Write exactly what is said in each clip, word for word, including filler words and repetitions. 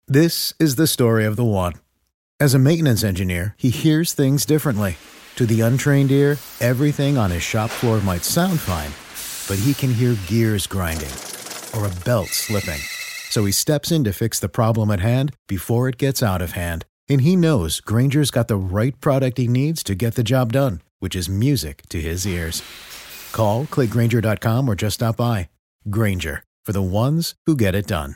This is the story of the one. As a maintenance engineer, he hears things differently. To the untrained ear, everything on his shop floor might sound fine, but he can hear gears grinding or a belt slipping. So he steps in to fix the problem at hand before it gets out of hand. And he knows Grainger's got the right product he needs to get the job done, which is music to his ears. Call, click Grainger dot com, or just stop by. Grainger, for the ones who get it done.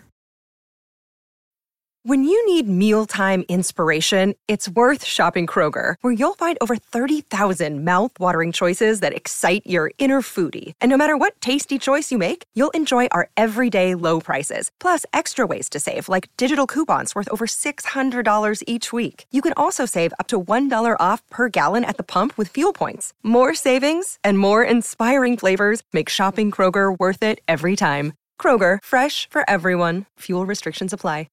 When you need mealtime inspiration, it's worth shopping Kroger, where you'll find over thirty thousand mouth-watering choices that excite your inner foodie. And no matter what tasty choice you make, you'll enjoy our everyday low prices, plus extra ways to save, like digital coupons worth over six hundred dollars each week. You can also save up to one dollar off per gallon at the pump with fuel points. More savings and more inspiring flavors make shopping Kroger worth it every time. Kroger, fresh for everyone. Fuel restrictions apply.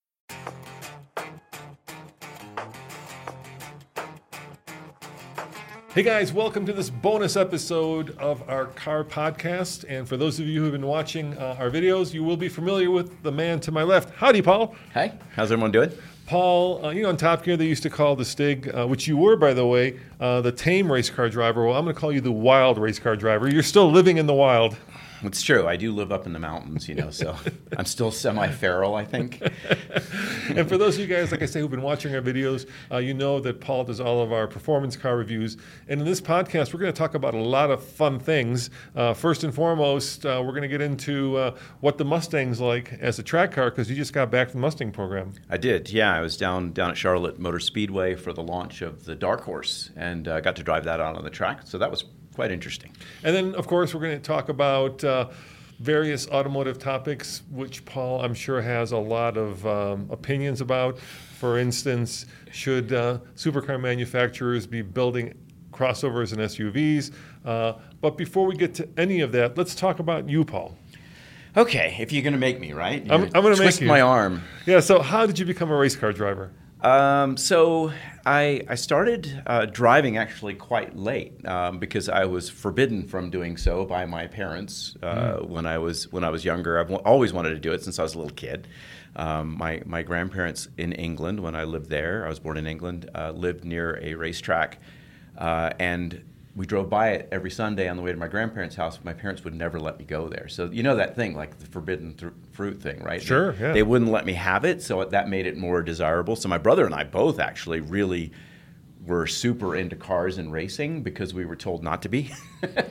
Hey guys, welcome to this bonus episode of our car podcast. And for those of you who have been watching uh, our videos, you will be familiar with the man to my left. Howdy, Paul. Hey, how's everyone doing? Paul, uh, you know, on Top Gear, they used to call the Stig, uh, which you were, by the way, uh, the tame race car driver. Well, I'm going to call you the wild race car driver. You're still living in the wild. It's true. I do live up in the mountains, you know, so I'm still semi-feral, I think. And for those of you guys, like I say, who've been watching our videos, uh, you know that Paul does all of our performance car reviews. And in this podcast, we're going to talk about a lot of fun things. Uh, first and foremost, uh, we're going to get into uh, what the Mustang's like as a track car, because you just got back from the Mustang program. I did, yeah. I was down down at Charlotte Motor Speedway for the launch of the Dark Horse, and uh, got to drive that out on the track. So that was quite interesting. And then, of course, we're going to talk about uh, various automotive topics, which Paul, I'm sure, has a lot of um, opinions about. For instance, should uh, supercar manufacturers be building crossovers and S U Vs? Uh, but before we get to any of that, let's talk about you, Paul. Okay, if you're going to make me, right? You're I'm, I'm going to make you. Twist my arm. Yeah, so how did you become a race car driver? Um, so I, I started uh, driving actually quite late um, because I was forbidden from doing so by my parents uh, mm. when I was when I was younger. I've w- always wanted to do it since I was a little kid. Um, my my grandparents in England, when I lived there, I was born in England, uh, lived near a racetrack, uh, and we drove by it every Sunday on the way to my grandparents' house. My parents would never let me go there. So you know that thing, like the forbidden th- fruit thing, right? Sure, they, yeah. They wouldn't let me have it, so that made it more desirable. So my brother and I both actually really were super into cars and racing because we were told not to be.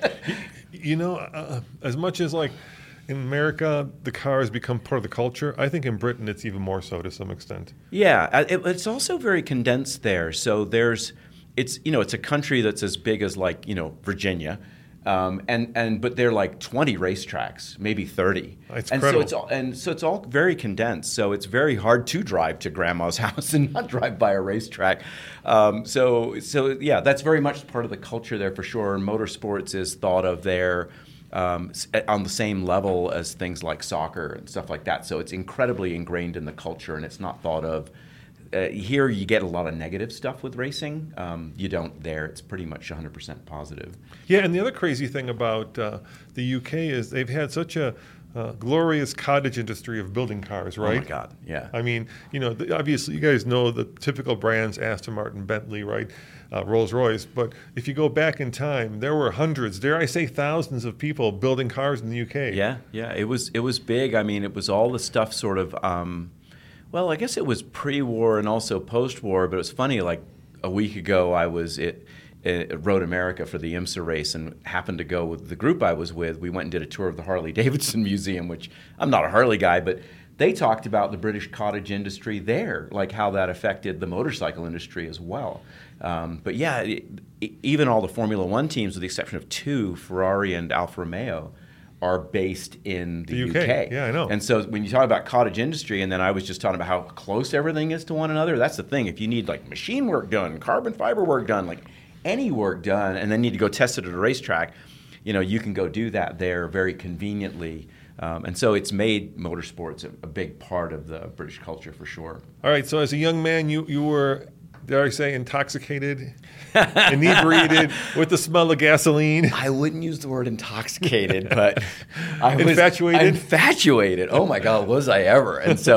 You know, uh, as much as like in America, the car has become part of the culture, I think in Britain it's even more so to some extent. Yeah, it, it's also very condensed there. So there's... It's you know it's a country that's as big as like you know Virginia, um, and and but they're like twenty racetracks, maybe thirty. It's and incredible. so it's all, and so it's all very condensed. So it's very hard to drive to grandma's house and not drive by a racetrack. Um, so so yeah, that's very much part of the culture there for sure. Motorsports is thought of there um, on the same level as things like soccer and stuff like that. So it's incredibly ingrained in the culture, and it's not thought of. Uh, here you get a lot of negative stuff with racing. Um, you don't there. It's pretty much one hundred percent positive. Yeah, and the other crazy thing about uh, the U K is they've had such a uh, glorious cottage industry of building cars, right? Oh, my God, yeah. I mean, you know, the, obviously you guys know the typical brands, Aston Martin, Bentley, right? Uh, Rolls-Royce. But if you go back in time, there were hundreds, dare I say thousands of people building cars in the U K. Yeah, yeah. It was, it was big. I mean, it was all the stuff sort of... Um, Well, I guess it was pre-war and also post-war, but it was funny, like a week ago I was at, at Road America for the IMSA race and happened to go with the group I was with. We went and did a tour of the Harley-Davidson Museum, which I'm not a Harley guy, but they talked about the British cottage industry there, like how that affected the motorcycle industry as well. Um, but yeah, it, it, even all the Formula One teams, with the exception of two, Ferrari and Alfa Romeo, are based in the, the U U K. K. Yeah, I know. And so when you talk about cottage industry, and then I was just talking about how close everything is to one another, that's the thing. If you need like machine work done, carbon fiber work done, like any work done, and then need to go test it at a racetrack, you know, you can go do that there very conveniently. Um, and so it's made motorsports a, a big part of the British culture for sure. All right, so as a young man, you, you were, dare I say, intoxicated, inebriated with the smell of gasoline. I wouldn't use the word intoxicated, but I was infatuated. Infatuated. Oh my God, was I ever? And so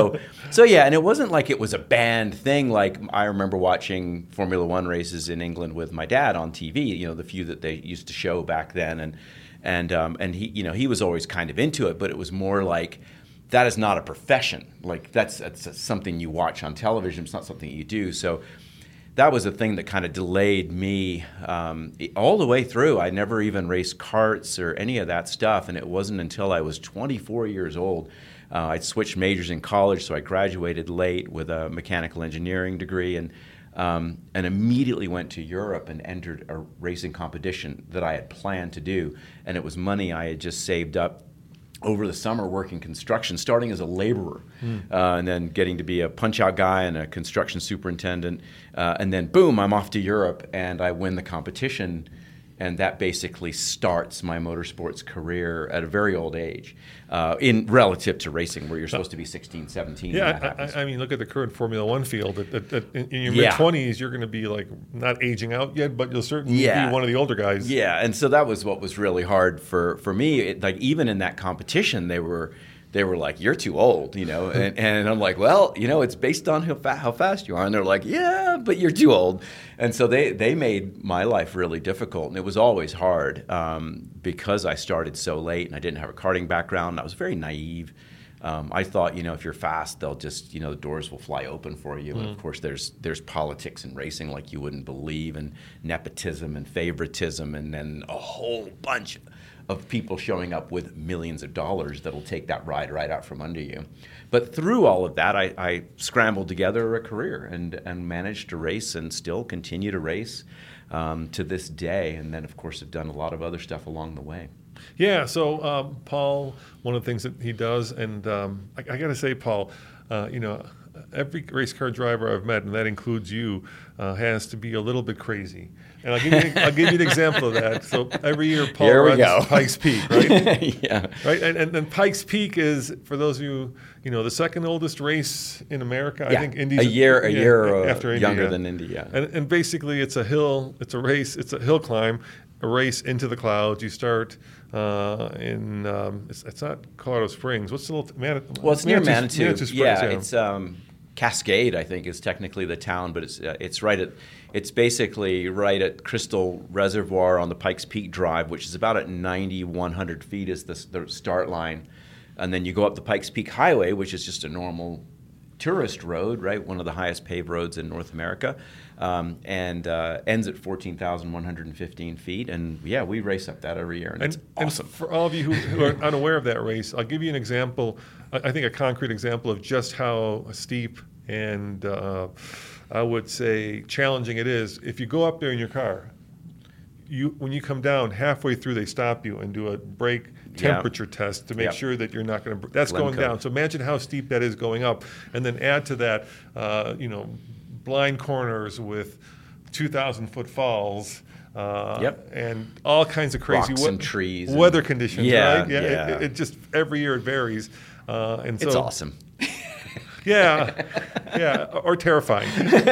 So yeah, and it wasn't like it was a banned thing. Like I remember watching Formula One races in England with my dad on T V. You know, the few that they used to show back then, and and um, and he, you know, he was always kind of into it, but it was more like that is not a profession. Like that's that's something you watch on television. It's not something you do. So that was a thing that kind of delayed me um, all the way through. I never even raced karts or any of that stuff, and it wasn't until I was twenty-four years old. Uh, I'd switched majors in college, so I graduated late with a mechanical engineering degree, and um, and immediately went to Europe and entered a racing competition that I had planned to do, and it was money I had just saved up over the summer working construction, starting as a laborer, mm. uh, and then getting to be a punch-out guy and a construction superintendent, uh, and then boom, I'm off to Europe, and I win the competition, and that basically starts my motorsports career at a very old age, uh, in relative to racing, where you're supposed to be sixteen, seventeen. Yeah, when that happens. I, I mean, look at the current Formula One field. At, at, at, in your Yeah. mid-twenties, you're going to be like not aging out yet, but you'll certainly Yeah. be one of the older guys. Yeah, and so that was what was really hard for for me. It, like even in that competition, they were they were like, "You're too old," you know, and, and I'm like, "Well, you know, it's based on how, fa- how fast you are," and they're like, "Yeah, but you're too old," and so they they made my life really difficult, and it was always hard um, because I started so late and I didn't have a karting background. And I was very naive. Um, I thought, you know, if you're fast, they'll just, you know, the doors will fly open for you. Mm. And of course, there's there's politics in racing like you wouldn't believe, and nepotism and favoritism, and then a whole bunch of people showing up with millions of dollars that'll take that ride right out from under you. But through all of that, I, I scrambled together a career and, and managed to race and still continue to race um, to this day. And then, of course, have done a lot of other stuff along the way. Yeah, so um, Paul, one of the things that he does, and um, I, I got to say, Paul, uh, you know, every race car driver I've met, and that includes you, uh, has to be a little bit crazy. And I'll give you, I'll give you an example of that. So every year, Paul Here we runs go. Pikes Peak, right? Yeah. Right, and, and, and Pikes Peak is, for those of you, you know, the second oldest race in America. Yeah. I think Indy's a year, a yeah, year uh, after Indy, younger yeah. than Indy. Yeah. And, and basically, it's a hill, it's a race, it's a hill climb, a race into the clouds. You start uh, in, um, it's, it's not Colorado Springs. What's the little, Man- Well, it's near Manitou, Manitou. Manitou Springs, yeah, yeah, it's um, Cascade, I think, is technically the town, but it's uh, it's right at, it's basically right at Crystal Reservoir on the Pikes Peak Drive, which is about at ninety-one hundred feet is the, the start line. And then you go up the Pikes Peak Highway, which is just a normal tourist road, right? One of the highest paved roads in North America, um, and uh, ends at fourteen thousand one hundred fifteen feet. And yeah, we race up that every year, and, And, it's and awesome. for all of you who, who are unaware of that race, I'll give you an example, I I think a concrete example of just how steep and uh, I would say challenging it is. If you go up there in your car, you when you come down halfway through, they stop you and do a brake temperature yeah. test to make yeah. sure that you're not going to. That's Glen going Code. down. So imagine how steep that is going up, and then add to that, uh, you know, blind corners with two thousand foot falls. Uh, Yep. And all kinds of crazy Rocks and trees and- weather conditions. Yeah, right? Yeah. yeah. It, it just every year it varies, uh, and so It's awesome. Yeah, yeah, or terrifying.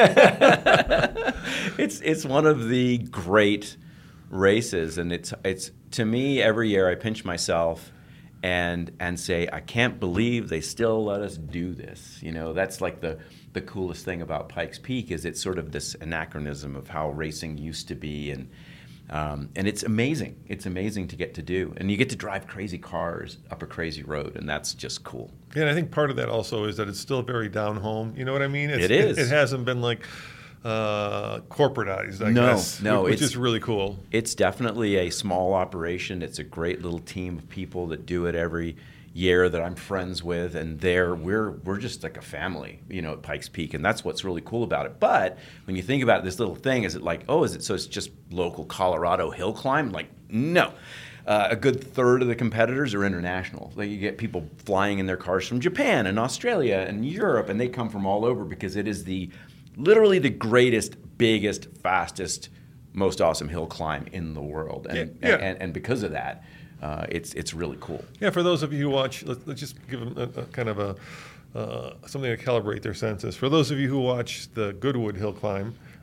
it's it's one of the great races, and it's it's to me every year I pinch myself and and say I can't believe they still let us do this. You know, that's like the the coolest thing about Pikes Peak is it's sort of this anachronism of how racing used to be, and um, and it's amazing. It's amazing to get to do, and you get to drive crazy cars up a crazy road, and that's just cool. Yeah, and I think part of that also is that it's still very down home. You know what I mean? It's, It is. It, it hasn't been like uh, corporatized, I No, guess. no, which it's- is really cool. It's definitely a small operation. It's a great little team of people that do it every year that I'm friends with, and there we're we're just like a family, you know, at Pikes Peak, and that's what's really cool about it. But when you think about it, this little thing, is it like, oh, is it so it's just local Colorado hill climb? Like, no. Uh, a good third of the competitors are international. Like, you get people flying in their cars from Japan and Australia and Europe, and they come from all over because it is the literally the greatest, biggest, fastest, most awesome hill climb in the world. And Yeah, yeah. and, and because of that, uh, it's it's really cool. Yeah, for those of you who watch, let's, let's just give them a, a kind of a uh, something to calibrate their senses. For those of you who watch the Goodwood Hill Climb,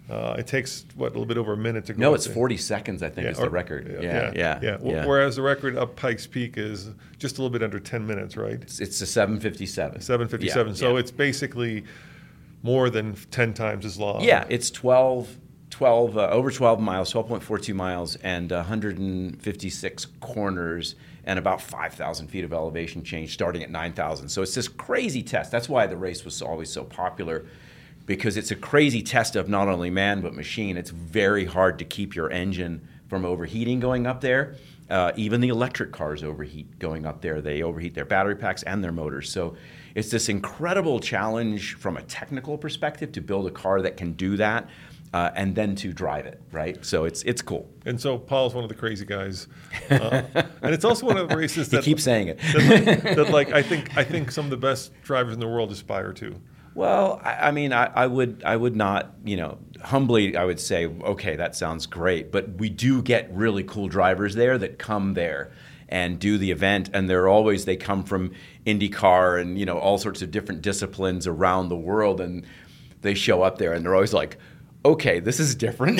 Uh, it takes, what, a little bit over a minute to go No, up it's there. forty seconds, I think, Yeah, is or- the record. Yeah, Yeah, yeah, yeah. yeah. Whereas the record up Pikes Peak is just a little bit under ten minutes, right? It's, it's a seven fifty-seven. seven fifty-seven. Yeah, so yeah. it's basically more than ten times as long. Yeah, it's twelve, twelve uh, over twelve miles, twelve point four two miles, and one hundred fifty-six corners, and about five thousand feet of elevation change starting at nine thousand. So it's this crazy test. That's why the race was always so popular, because it's a crazy test of not only man but machine. It's very hard to keep your engine from overheating going up there. Uh, even the electric cars overheat going up there. They overheat their battery packs and their motors. So it's this incredible challenge from a technical perspective to build a car that can do that. Uh, and then to drive it, right? So it's it's cool. And so Paul's one of the crazy guys, uh, and it's also one of the races that He keeps saying it. that, that like I think I think some of the best drivers in the world aspire to. Well, I, I mean, I, I would I would not, you know, humbly I would say, okay, that sounds great, but we do get really cool drivers there that come there and do the event, and they're always they come from IndyCar and you know all sorts of different disciplines around the world, and they show up there and they're always like, okay, this is different.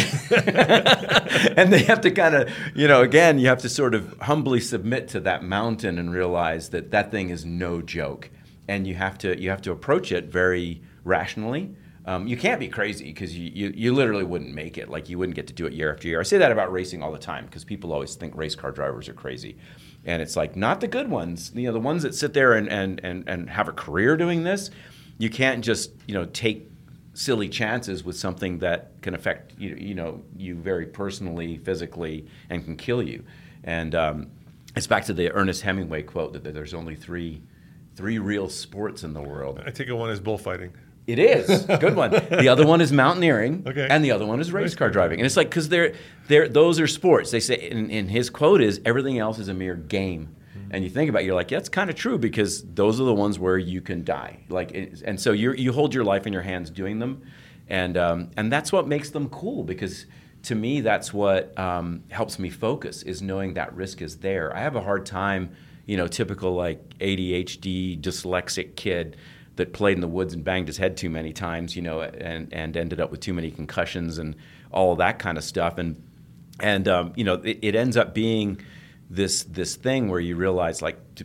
And they have to kind of, you know, again, you have to sort of humbly submit to that mountain and realize that that thing is no joke. And you have to you have to approach it very rationally. Um, you can't be crazy because you, you, you literally wouldn't make it. Like you wouldn't get to do it year after year. I say that about racing all the time because people always think race car drivers are crazy. And it's like, not the good ones. You know, the ones that sit there and, and, and, and have a career doing this, you can't just, you know, take silly chances with something that can affect you, you know, you very personally, physically, and can kill you. And um, it's back to the Ernest Hemingway quote that there's only three, three real sports in the world. I take it one is bullfighting. It is good one. The other one is mountaineering, Okay. and the other one is race car driving. And it's like because they're they're those are sports. They say, and, and his quote is, "Everything else is a mere game." And you think about it, you're like, yeah, it's kind of true because those are the ones where you can die. Like, it, and so you you hold your life in your hands doing them, and um, and that's what makes them cool. Because to me, that's what um, helps me focus is knowing that risk is there. I have a hard time, you know, typical like A D H D dyslexic kid that played in the woods and banged his head too many times, you know, and and ended up with too many concussions and all of that kind of stuff. And and um, you know, it, it ends up being this this thing where you realize like to,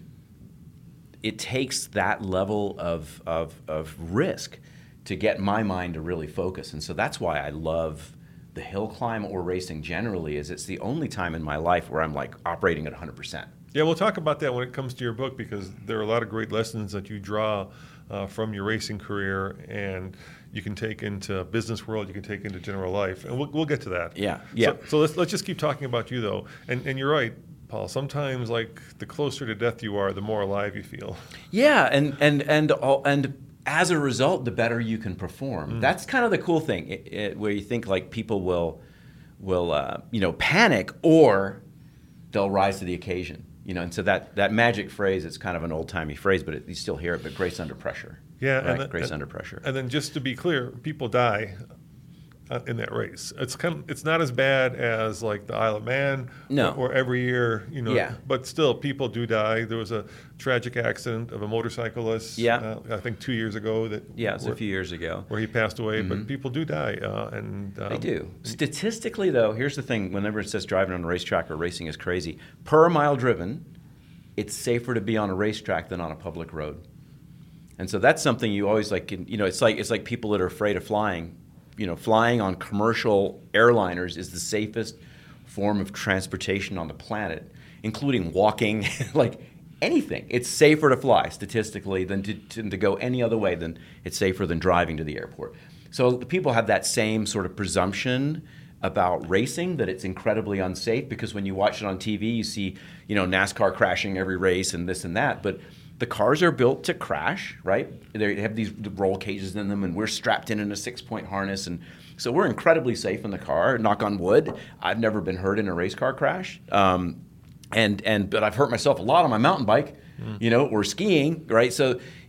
it takes that level of, of of risk to get my mind to really focus. And so that's why I love the hill climb or racing generally, is it's the only time in my life where I'm like operating at one hundred percent. Yeah, we'll talk about that when it comes to your book because there are a lot of great lessons that you draw uh, from your racing career and you can take into business world, you can take into general life, and we'll we'll get to that. Yeah, yeah. So, so let's let's just keep talking about you though, and and you're right, Paul. Sometimes like the closer to death you are, the more alive you feel. Yeah, and and and all, and as a result, the better you can perform. Mm. That's kind of the cool thing, it, it, where you think like people will will uh, you know panic or they'll rise to the occasion. You know, and so that, that magic phrase, it's kind of an old-timey phrase, but it, you still hear it, but grace under pressure. Yeah, right? and then, grace and, under pressure. And then just to be clear, people die uh, in that race. It's kind of, it's not as bad as like the Isle of Man No. or, or every year, you know, Yeah. but still people do die. There was a tragic accident of a motorcyclist, Yeah. uh, I think two years ago that Yeah, it was where, a few years ago. where he passed away, Mm-hmm. but people do die. Uh, and um, They do. Statistically, though, here's the thing. Whenever it says driving on a racetrack or racing is crazy, per mile driven, it's safer to be on a racetrack than on a public road. And so that's something you always like, you know, it's like it's like people that are afraid of flying. You know, flying on commercial airliners is the safest form of transportation on the planet, including walking, like anything. It's safer to fly statistically than to, to, to go any other way than it's safer than driving to the airport. So people have that same sort of presumption about racing, that it's incredibly unsafe, because when you watch it on T V, you see, you know, NASCAR crashing every race and this and that. But the cars are built to crash, right? They have these roll cages in them, and we're strapped in in a six-point harness. And so we're incredibly safe in the car, knock on wood. I've never been hurt in a race car crash. Um, and and but I've hurt myself a lot on my mountain bike, mm. you know, or skiing, right? So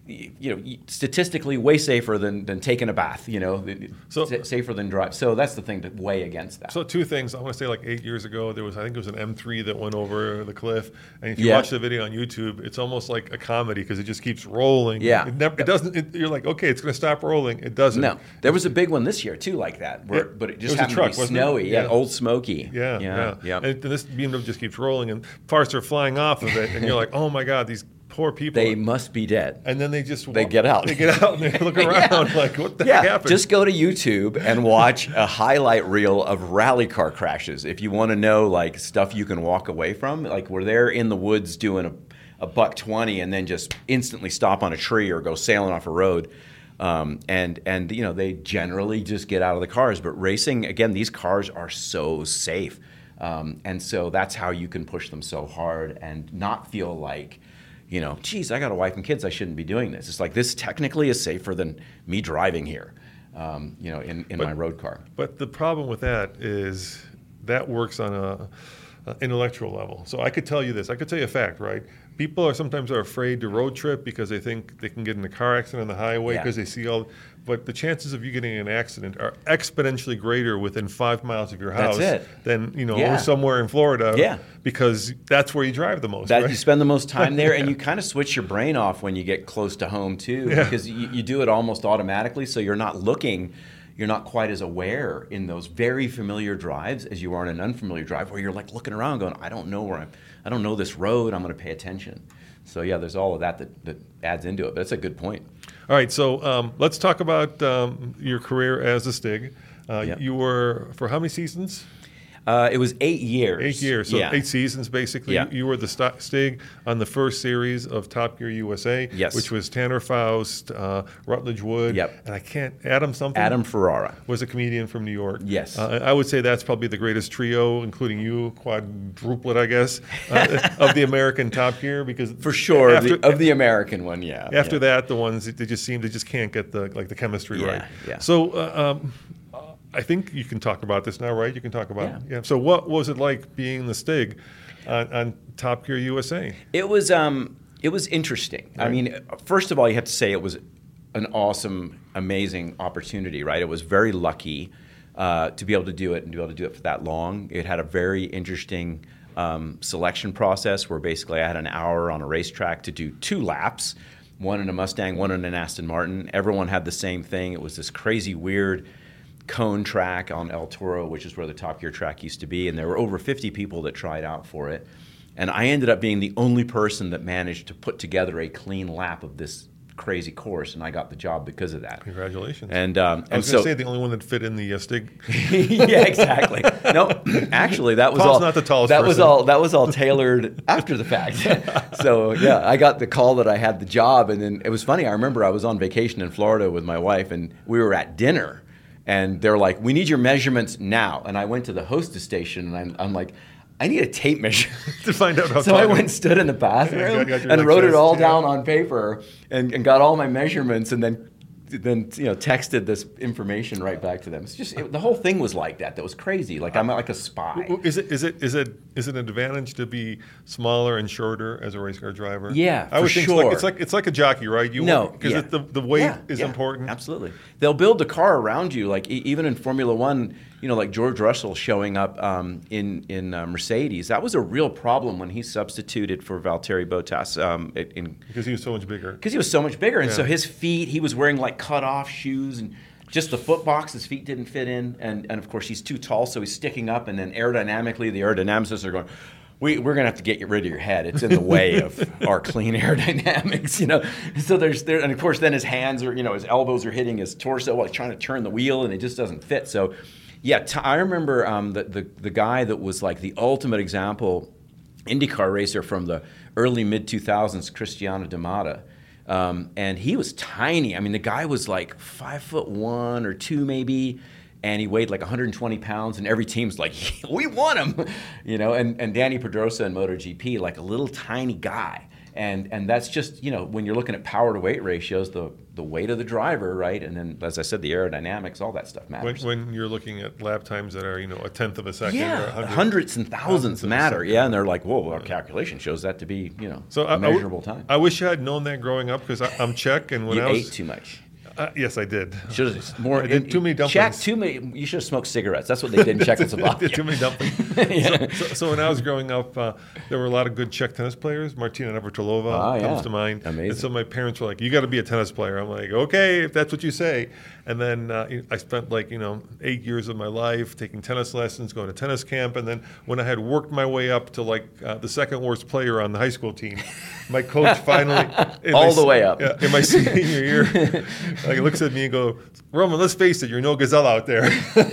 you know, statistically way safer than, than taking a bath, you know, so, S- safer than drive. So that's the thing to weigh against that. So two things. I want to say like eight years ago, there was, I think it was an M three that went over the cliff. And if you yeah. watch the video on YouTube, it's almost like a comedy because it just keeps rolling. Yeah. It, never, it doesn't, it, you're like, okay, it's going to stop rolling. It doesn't. No. There was a big one this year too like that, where, it, but it just it happened truck, to be snowy. Yeah. yeah. Old Smoky. Yeah. Yeah. Yeah. yeah. And this B M W just keeps rolling and parts are flying off of it. And you're like, oh my God, these poor people. They must be dead. And then they just walk, they get out. They get out and they look around yeah. like, what the yeah. heck happened? Just go to YouTube and watch a highlight reel of rally car crashes. If you want to know like stuff you can walk away from, like where they're in the woods doing a, a buck twenty and then just instantly stop on a tree or go sailing off a road. Um, and, and, you know, they generally just get out of the cars. But racing, again, these cars are so safe. Um, and so that's how you can push them so hard and not feel like, you know, geez, I got a wife and kids, I shouldn't be doing this. It's like this technically is safer than me driving here, um, you know, in, in but, my road car. But the problem with that is that works on a, a intellectual level. So I could tell you this. I could tell you a fact, right? People are sometimes are afraid to road trip because they think they can get in a car accident on the highway because yeah. they see all. But the chances of you getting in an accident are exponentially greater within five miles of your house than you know yeah. somewhere in Florida. Yeah. Because that's where you drive the most. That right? You spend the most time there, and you kind of switch your brain off when you get close to home too, yeah. because you, you do it almost automatically. So you're not looking. You're not quite as aware in those very familiar drives as you are in an unfamiliar drive where you're like looking around going, I don't know where I'm, I don't know this road, I'm going to pay attention. So yeah, there's all of that, that that adds into it, but that's a good point. All right, so um, let's talk about um, your career as a Stig. Uh, yep. You were, for how many seasons? Uh, it was eight years. Eight years, so yeah. eight seasons basically. Yeah. You were the st- Stig on the first series of Top Gear U S A, yes. which was Tanner Faust, uh, Rutledge Wood, yep. and I can't, Adam something? Adam Ferrara. Was a comedian from New York. Yes. Uh, I would say that's probably the greatest trio, including you, quadruplet, I guess, uh, of the American Top Gear. Because For sure, after, the, of the American one, yeah. After yeah. that, the ones, they just seem, they just can't get the like the chemistry yeah, right. Yeah. So, uh, um, I think you can talk about this now, right? You can talk about yeah. yeah. So what was it like being the Stig on, on Top Gear U S A? It was um, it was interesting. Right. I mean, first of all, you have to say it was an awesome, amazing opportunity, right? It was very lucky uh, to be able to do it and to be able to do it for that long. It had a very interesting um, selection process where basically I had an hour on a racetrack to do two laps, one in a Mustang, one in an Aston Martin. Everyone had the same thing. It was this crazy, weird cone track on El Toro, which is where the Top Gear track used to be, and there were over fifty people that tried out for it. And I ended up being the only person that managed to put together a clean lap of this crazy course, and I got the job because of that. Congratulations. And um, I was and going to so, say the only one that fit in the uh, Stig. yeah, exactly. No, actually, that was Paul's all. not the tallest that person. was all. That was all tailored after the fact. So yeah, I got the call that I had the job, and then it was funny. I remember I was on vacation in Florida with my wife, and we were at dinner. And they're like, we need your measurements now. And I went to the hostess station, and I'm, I'm like, I need a tape measure. to find out how So tall I went and stood in the bathroom got, got your, and like, wrote it chest, all yeah. down on paper and, and got all my measurements and then then you know texted this information right back to them. It's just it, the whole thing was like that. That was crazy. Like I'm like a spy. Is it is it is it is it an advantage to be smaller and shorter as a race car driver? Yeah, I would for think sure. It's like, it's like it's like a jockey, right? You no, because yeah. the the weight yeah, is yeah, important. Absolutely, they'll build the car around you. Like e- even in Formula One, you know, like George Russell showing up um, in in uh, Mercedes. That was a real problem when he substituted for Valtteri Bottas um, in because he was so much bigger. Because he was so much bigger, and Yeah. so his feet, he was wearing like cut off shoes and just the foot box, his feet didn't fit in, and and of course he's too tall, so he's sticking up, and then aerodynamically, the aerodynamicists are going, we, we're going to have to get rid of your head. It's in the way of our clean aerodynamics, you know. So there's there, and of course then his hands are, you know, his elbows are hitting his torso while he's trying to turn the wheel, and it just doesn't fit. So, yeah, t- I remember um, the, the the guy that was like the ultimate example, IndyCar racer from the early mid two thousands, Cristiano D'Amata. Um, and he was tiny. I mean, the guy was like five foot one or two maybe, and he weighed like one hundred twenty pounds, and every team's like, we want him, you know, and, and Danny Pedrosa in MotoGP, like a little tiny guy. And and that's just, you know, when you're looking at power to weight ratios, the the weight of the driver, right? And then, as I said, the aerodynamics, all that stuff When, matters. when you're looking at lap times that are, you know, a tenth of a second, or Yeah, a hundred, hundreds and thousands, thousands of a matter. second. Yeah, and they're like, whoa, our calculation shows that to be, you know, So a I- I w- measurable time. I wish I had known that growing up because I'm Czech, and when You I was ate too much. Uh, yes, I did. Should have more. I did too many dumplings. Czech, too many. You should have smoked cigarettes. That's what they did in Czechoslovakia. Did too many dumplings. Yeah. so, so, so when I was growing up, uh, there were a lot of good Czech tennis players. Martina Navratilova Ah, comes yeah. to mind. Amazing. And so my parents were like, "You got to be a tennis player." I'm like, "Okay, if that's what you say." And then uh, I spent like you know eight years of my life taking tennis lessons, going to tennis camp, and then when I had worked my way up to like uh, the second worst player on the high school team, my coach finally in All my, the way up. Yeah, in my senior year, like, he looks at me and goes, "Roman, let's face it, you're no gazelle out there."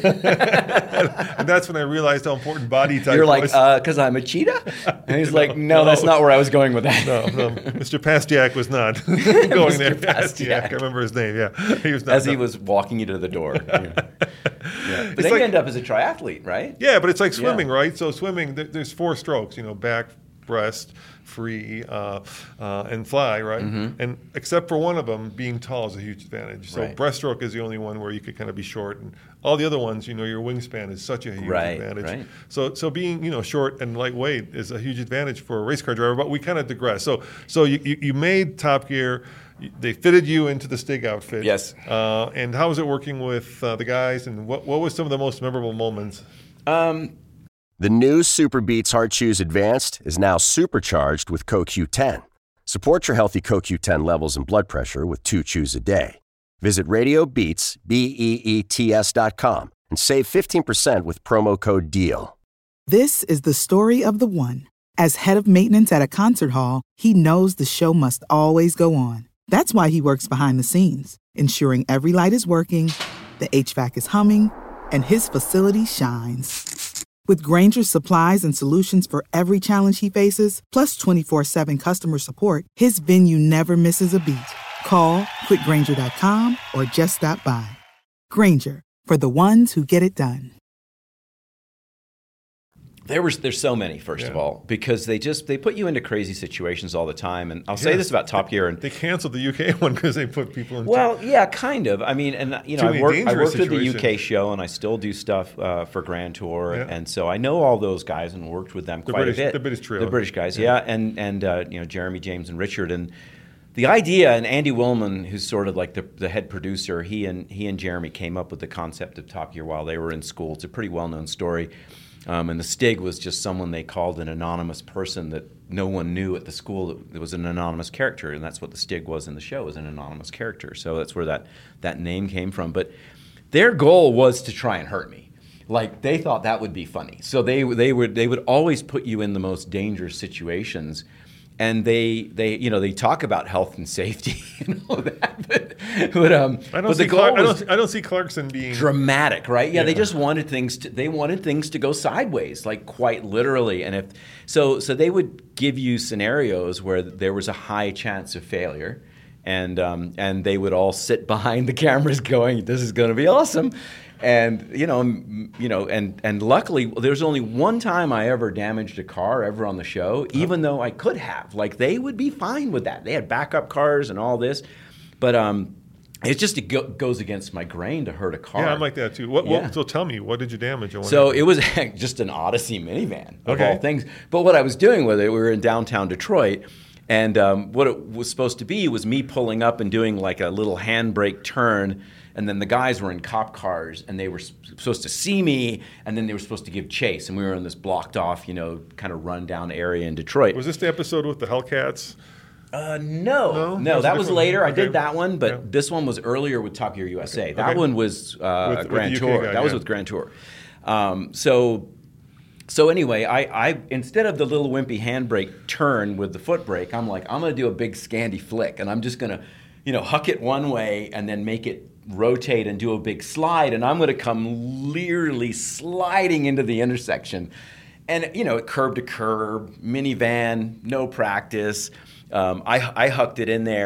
And that's when I realized how important body type You're like, was. because I'm a cheetah? And he's like, no, no. that's not where I was going with that. No, no, Mister Pastiak was not going there. Pastiak. I remember his name. Yeah, he was not. As he was walking you to the door. Yeah. Yeah. But then like- you end up as a triathlete, right? Yeah, but it's like swimming, Yeah. right? So swimming, th- there's four strokes. You know, back, breast, free, uh, uh, and fly, right? Mm-hmm. And except for one of them, being tall is a huge advantage. So Right. breaststroke is the only one where you could kind of be short, and all the other ones, you know, your wingspan is such a huge Right, advantage. right. So, so being you know short and lightweight is a huge advantage for a race car driver. But we kind of digress. So, so you, you, you made Top Gear. They fitted you into the Stig outfit. Yes. Uh, and how was it working with uh, the guys? And what what was some of the most memorable moments? Um, The new Super Beats Heart Chews Advanced is now supercharged with C O Q ten. Support your healthy C O Q ten levels and blood pressure with two chews a day. Visit Radio Beats, B E E T S dot com and save fifteen percent with promo code DEAL. This is the story of the one. As head of maintenance at a concert hall, he knows the show must always go on. That's why he works behind the scenes, ensuring every light is working, the H V A C is humming, and his facility shines. With Grainger's supplies and solutions for every challenge he faces, plus twenty-four seven customer support, his venue never misses a beat. Call quick grainger dot com or just stop by. Grainger, for the ones who get it done. There was there's so many, first of Yeah. all, because they just they put you into crazy situations all the time. And I'll say Yeah. this about Top Gear. And They canceled the U K one because they put people in. well, yeah, kind of. I mean, and you know, Too I many worked I dangerous worked with the U K situations. show, and I still do stuff uh, for Grand Tour, Yeah. and so I know all those guys and worked with them The quite British- a bit. the British trio. the British guys, yeah, and and uh, you know Jeremy, James, and Richard, and the idea. And Andy Willman, who's sort of like the the head producer, he and he and Jeremy came up with the concept of Top Gear while they were in school. It's a pretty well known story. Um, and the Stig was just someone they called an anonymous person that no one knew at the school. That it was an anonymous character, and that's what the Stig was in the show, was an anonymous character. So that's where that, that name came from. But their goal was to try and hurt me. Like, they thought that would be funny. So they they would they would always put you in the most dangerous situations. And they, they, you know, they talk about health and safety and all that, but, but, um, I don't but see the goal Clark, I was don't, I don't see Clarkson being dramatic, right? Yeah, they Yeah. just wanted things to, they wanted things to go sideways, like quite literally. And if so, so they would give you scenarios where there was a high chance of failure, and um, and they would all sit behind the cameras, going, "This is going to be awesome." And you know, m- you know, and and luckily, there's only one time I ever damaged a car ever on the show, even though I could have. Like, they would be fine with that. They had backup cars and all this, but um, it's just it go, goes against my grain to hurt a car. Yeah, I'm like that too. What, Yeah. what, so tell me, what did you damage? I wonder. So it was just an Odyssey minivan of Okay. all things. But what I was doing with it, we were in downtown Detroit, and um, what it was supposed to be was me pulling up and doing like a little handbrake turn, and then the guys were in cop cars, and they were s- supposed to see me, and then they were supposed to give chase, and we were in this blocked off, you know, kind of run down area in Detroit. was this the episode with the Hellcats? Uh, no, No? no, That was a that was different- later. I okay. did that one, but Yeah. this one was earlier with Top Gear U S A. That Okay. one was uh, With- with the Grand U K Tour. guy, that was yeah. with Grand Tour. Um, so, so anyway, I, I instead of the little wimpy handbrake turn with the foot brake, I'm like, I'm gonna do a big Scandi flick, and I'm just gonna, you know, huck it one way and then make it rotate and do a big slide, and I'm gonna come leerly sliding into the intersection. And, you know, curb to curb, minivan, no practice. Um, I, I hucked it in there,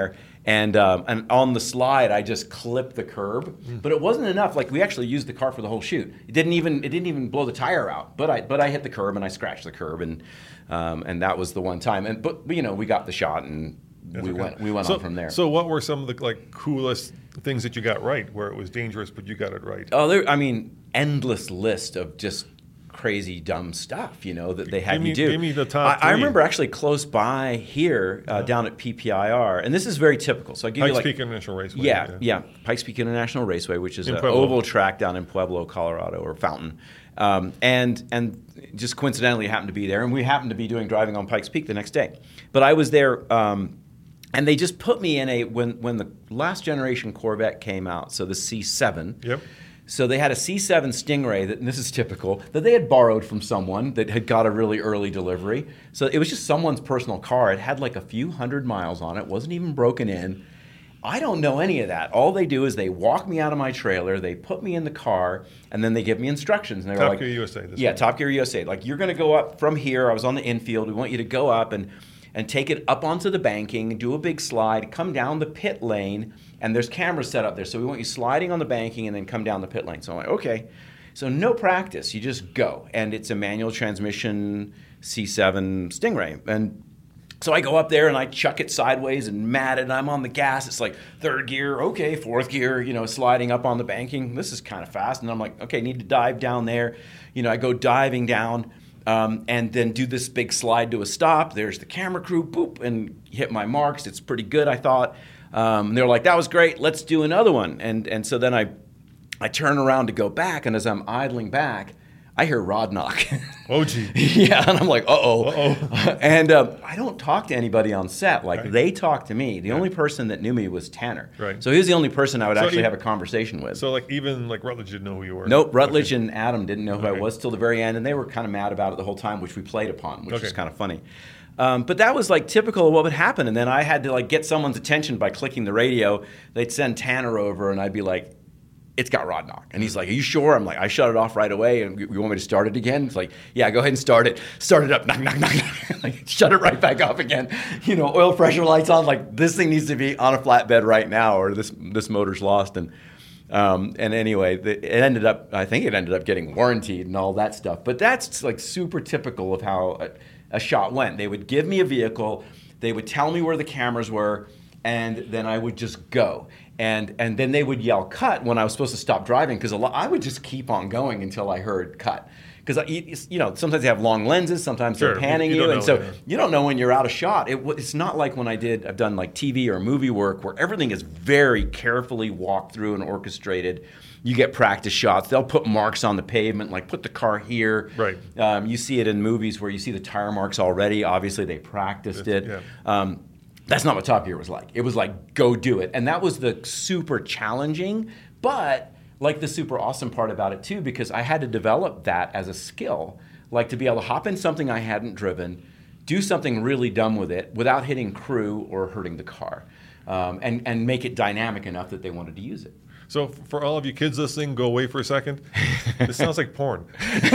And um, and on the slide, I just clipped the curb, Mm. but it wasn't enough. Like we actually used the car for the whole shoot. It didn't even it didn't even blow the tire out. But I but I hit the curb and I scratched the curb, and um, and that was the one time. And but you know we got the shot and That's we okay. went we went so, on from there. So what were some of the like coolest things that you got right, where it was dangerous but you got it right? Oh, there, I mean, endless list of just crazy dumb stuff, you know, that they had Give me- you do. give me the top I, I three. remember actually close by here, uh, down at P P I R, and this is very typical. So I give Pikes you like Peak International Raceway. Yeah, yeah, Pikes Peak International Raceway, which is In an Pueblo. oval track down in Pueblo, Colorado, or Fountain, um, and and just coincidentally happened to be there, and we happened to be doing driving on Pikes Peak the next day. But I was there. Um, And they just put me in a when when the last generation Corvette came out, so the C seven. Yep. So they had a C seven Stingray that, and this is typical, that they had borrowed from someone that had got a really early delivery. So it was just someone's personal car. It had like a few hundred miles on it, wasn't even broken in. I don't know any of that. All they do is they walk me out of my trailer, they put me in the car, and then they give me instructions. And they were Top like, Gear U S A. This yeah, one. Top Gear U S A. Like, you're going to go up from here. I was on the infield. We want you to go up and and take it up onto the banking, do a big slide, come down the pit lane, and there's cameras set up there. So we want you sliding on the banking and then come down the pit lane. So I'm like, okay. So no practice, you just go. And it's a manual transmission C seven Stingray. And so I go up there and I chuck it sideways and mad, and I'm on the gas. It's like third gear, okay, fourth gear, you know, sliding up on the banking. This is kind of fast. And I'm like, okay, need to dive down there. You know, I go diving down. Um, and then do this big slide to a stop. There's the camera crew, boop, and hit my marks. It's pretty good, I thought. Um, and they were like, that was great, let's do another one. And and so then I I turn around to go back, and as I'm idling back, I hear rod knock. Oh, gee. Yeah, and I'm like, uh-oh. Uh-oh. And um, I don't talk to anybody on set. Like, Right. they talk to me. The only person that knew me was Tanner. Right. So he was the only person I would So actually you- have a conversation with. So like even like Rutledge didn't know who you were. Nope, Rutledge Okay. and Adam didn't know who Okay. I was till the very end, and they were kind of mad about it the whole time, which we played upon, which Okay. is kind of funny. Um, but that was like typical of what would happen, and then I had to like get someone's attention by clicking the radio. They'd send Tanner over, and I'd be like, it's got rod knock. And he's like, are you sure? I'm like, I shut it off right away, and you want me to start it again? It's like, yeah, go ahead and start it. Start it up, knock, knock, knock, knock. Like, shut it right back off again. You know, oil pressure lights on, like, this thing needs to be on a flatbed right now, or this this motor's lost. And um, and anyway, the, it ended up, I think it ended up getting warranted and all that stuff. But that's like super typical of how a, a shot went. They would give me a vehicle, they would tell me where the cameras were, and then I would just go. And and then they would yell cut when I was supposed to stop driving, because I would just keep on going until I heard cut. Because you, you know, sometimes they have long lenses, sometimes Sure, they're panning you you, don't and know, so yeah. you don't know when you're out of shot. It, w- it's not like when I did, I've done like T V or movie work where everything is very carefully walked through and orchestrated. You get practice shots. They'll put marks on the pavement, like put the car here. Right. Um, you see it in movies where you see the tire marks already. Obviously, they practiced it. Yeah. Um, that's not what Top Gear was like. It was like, go do it. And that was the super challenging, but like the super awesome part about it too, because I had to develop that as a skill, like to be able to hop in something I hadn't driven, do something really dumb with it without hitting crew or hurting the car, um, and, and make it dynamic enough that they wanted to use it. So f- for all of you kids listening, go away for a second. This sounds like porn.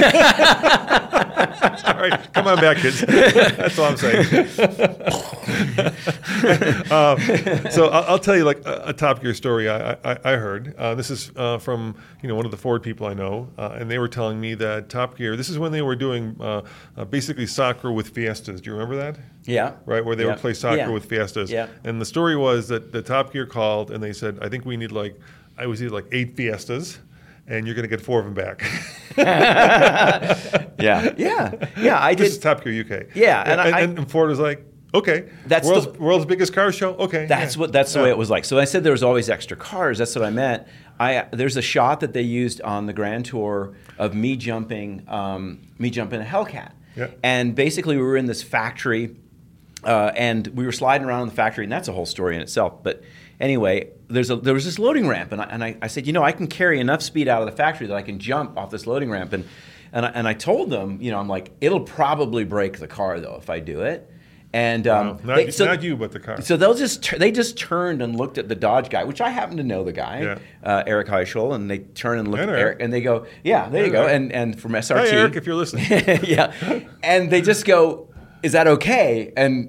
All right, come on back, kids. That's all I'm saying. um, so I'll, I'll tell you like a, a Top Gear story I, I, I heard. Uh, this is uh, from you know one of the Ford people I know, uh, and they were telling me that Top Gear. This is when they were doing uh, uh, basically soccer with Fiestas. Do you remember that? Yeah. Right, where they Yeah. would play soccer Yeah. with Fiestas. Yeah. And the story was that the Top Gear called and they said, I think we need like, I was either like eight Fiestas, and you're going to get four of them back. Yeah. Yeah. Yeah. I This did. is Top Gear U K. Yeah, and and, I- and, and Ford was like, okay, That's world's, the- world's biggest car show. Okay, That's yeah. what. That's the Yeah. way it was like. So I said there was always extra cars. That's what I meant. I there's a shot that they used on the Grand Tour of me jumping, um, me jumping a Hellcat. Yeah. And basically we were in this factory, uh, and we were sliding around in the factory, and that's a whole story in itself. But anyway, there's a there was this loading ramp, and I and I, I said, you know, I can carry enough speed out of the factory that I can jump off this loading ramp, and and I, and I told them, you know, I'm like, it'll probably break the car though if I do it. And um, Wow. Not, they- so- not you, but the car. so they'll just tur- they just turned and looked at the Dodge guy, which I happen to know the guy, Yeah. uh, Eric Heischel, and they turn and look I at know Eric, Eric. and they go, "Yeah, there you I go," know. and and from S R T. Hey, Eric, if you're listening. Yeah, and they just go, "Is that okay?" And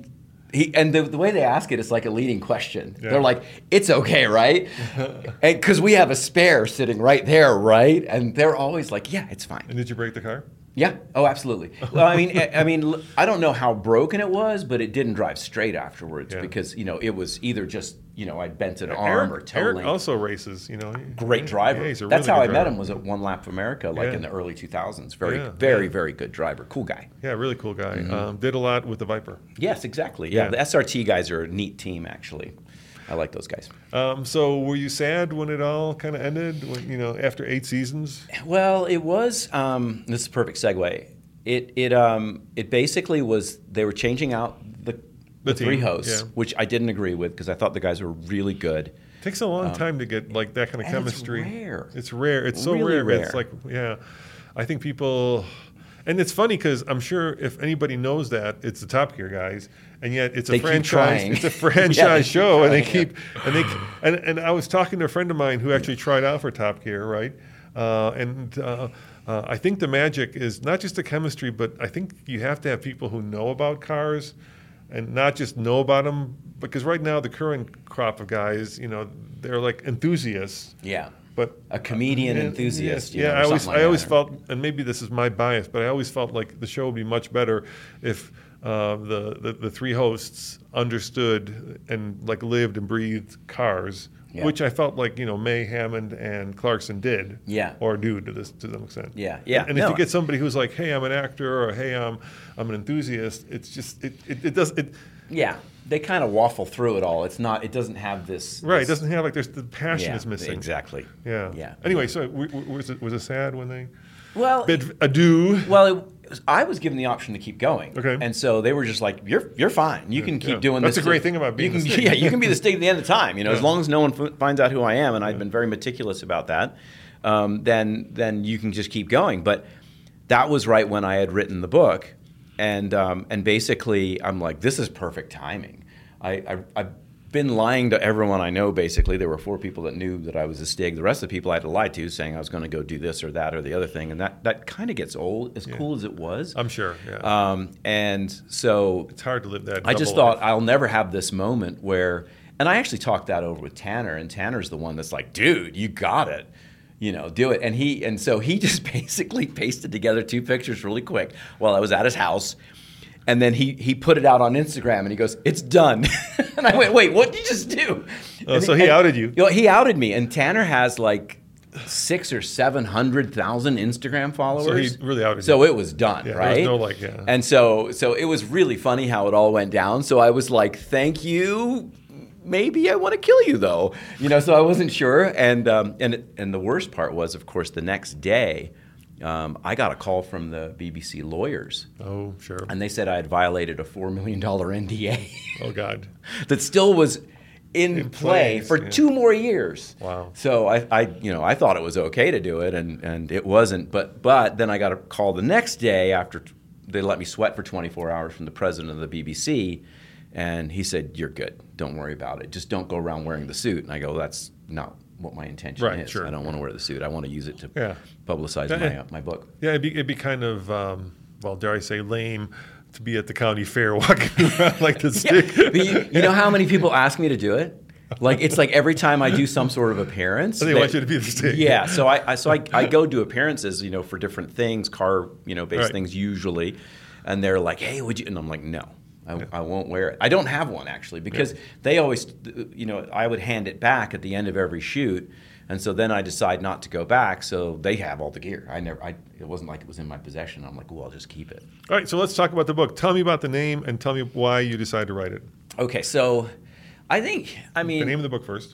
He, and the, the way they ask it is like a leading question. Yeah. They're like, it's okay, right? Because we have a spare sitting right there, right? And they're always like, yeah, it's fine. And did you break the car? Yeah. Oh, absolutely. Well, I mean, I, I mean, I don't know how broken it was, but it didn't drive straight afterwards Yeah. because, you know, it was either just, you know, I bent an Eric, arm or toe Eric link. also races, you know. Great driver. Yeah, he's a That's really how I good met driver. him, was at One Lap of America, like Yeah. in the early two thousands. Very, Yeah, very, yeah. very good driver. Cool guy. Yeah, really cool guy. Mm-hmm. Um, did a lot with the Viper. Yes, exactly. Yeah, Yeah. the S R T guys are a neat team, actually. I like those guys. Um, so were you sad when it all kind of ended, when, you know, after eight seasons? Well, it was, um, this is a perfect segue. It it um it basically was, they were changing out the, the, The three team, hosts, yeah. which I didn't agree with because I thought the guys were really good. Takes a long time to get like that kind of Um, and it's chemistry. rare. It's rare. It's so Really rare. It's rare. like, yeah, I think people, and it's funny because I'm sure if anybody knows that, it's the Top Gear guys, and yet it's a They keep franchise. trying. It's a Yeah, franchise they show, keep and they trying, keep and they and and I was talking to a friend of mine who actually tried out for Top Gear, right? Uh, and uh, uh, I think the magic is not just the chemistry, but I think you have to have people who know about cars, and not just know about them. Because right now the current crop of guys, you know, they're like enthusiasts. Yeah. But A comedian Yeah, enthusiast. yes, you yeah, know, or I always, something like I always that. felt, and maybe this is my bias, but I always felt like the show would be much better if uh, the, the the three hosts understood and like lived and breathed cars, Yeah. which I felt like you know May, Hammond, and Clarkson did, Yeah. or do to this to some extent. Yeah, yeah, And if no. you get somebody who's like, hey, I'm an actor, or hey, I'm I'm an enthusiast, it's just it it, it does it. Yeah, they kind of waffle through it all. It's not. It doesn't have this. Right, it this- doesn't have like there's the passion yeah, is missing. Exactly. Yeah. Yeah. Anyway, so w- w- was it was it sad when they Well, bid adieu? well, it, was- I was given the option to keep going. Okay. And so they were just like, "You're you're fine. You can keep yeah. doing That's this." a great to- thing about being you the can, Stig. Yeah, you can be the Stig at the end of time. You know, as Yeah. long as no one f- finds out who I am, and I'd been very meticulous about that. Um, then then you can just keep going. But that was right when I had written the book, and um, and basically I'm like, this is perfect timing. I, I I've been lying to everyone I know. Basically, there were four people that knew that I was a Stig. The rest of the people I had to lie to, saying I was going to go do this or that or the other thing, and that that kind of gets old. As cool as it was, I'm sure. Yeah. um, and so It's hard to live that. I just double thought life. I'll never have this moment where, and I actually talked that over with Tanner, and Tanner's the one that's like, dude, you got it, you know, do it. And he, and so he just basically pasted together two pictures really quick while I was at his house. And then he he put it out on Instagram, and he goes, "It's done." And I went, "Wait, what did you just do?" Oh, And so he and- outed you. know, he outed me, and Tanner has like six or seven hundred thousand Instagram followers. So he really outed So you. it was done, Yeah, there was right? no, like, yeah. And so so it was really funny how it all went down. So I was like, "Thank you." Maybe I want to kill you though, you know. So I wasn't sure, and um, and and the worst part was, of course, the next day, um, I got a call from the B B C lawyers, Oh, sure. and they said I had violated a four million dollar N D A Oh, God. that still was in, In play place, for yeah. two more years. Wow. So I, I, you know, I thought it was okay to do it, and, and it wasn't. But but then I got a call the next day after t- they let me sweat for twenty-four hours from the president of the B B C, and he said, "You're good. Don't worry about it. Just don't go around wearing the suit." And I go, "That's not what my intention Right, is. sure. I don't want to wear the suit. I want to use it to Yeah. publicize That- my uh, my book." Yeah, it'd be, it'd be kind of, um, well, dare I say, lame to be at the county fair walking around like the Yeah, stick. but you, you know how many people ask me to do it? Like it's like every time I do some sort of appearance, They want you to be the stick. Yeah, so I, I so I, I go do appearances, you know, for different things, car, you know, based Right. things usually, and they're like, "Hey, would you?" And I'm like, "No, I, I won't wear it. I don't have one actually because they always, you know, I would hand it back at the end of every shoot." And so then I decide not to go back, so they have all the gear. I never, I, it wasn't like it was in my possession. I'm like, well, I'll just keep it. All right, so let's talk about the book. Tell me about the name and tell me why you decided to write it. Okay, so I think, I mean, The name of the book first.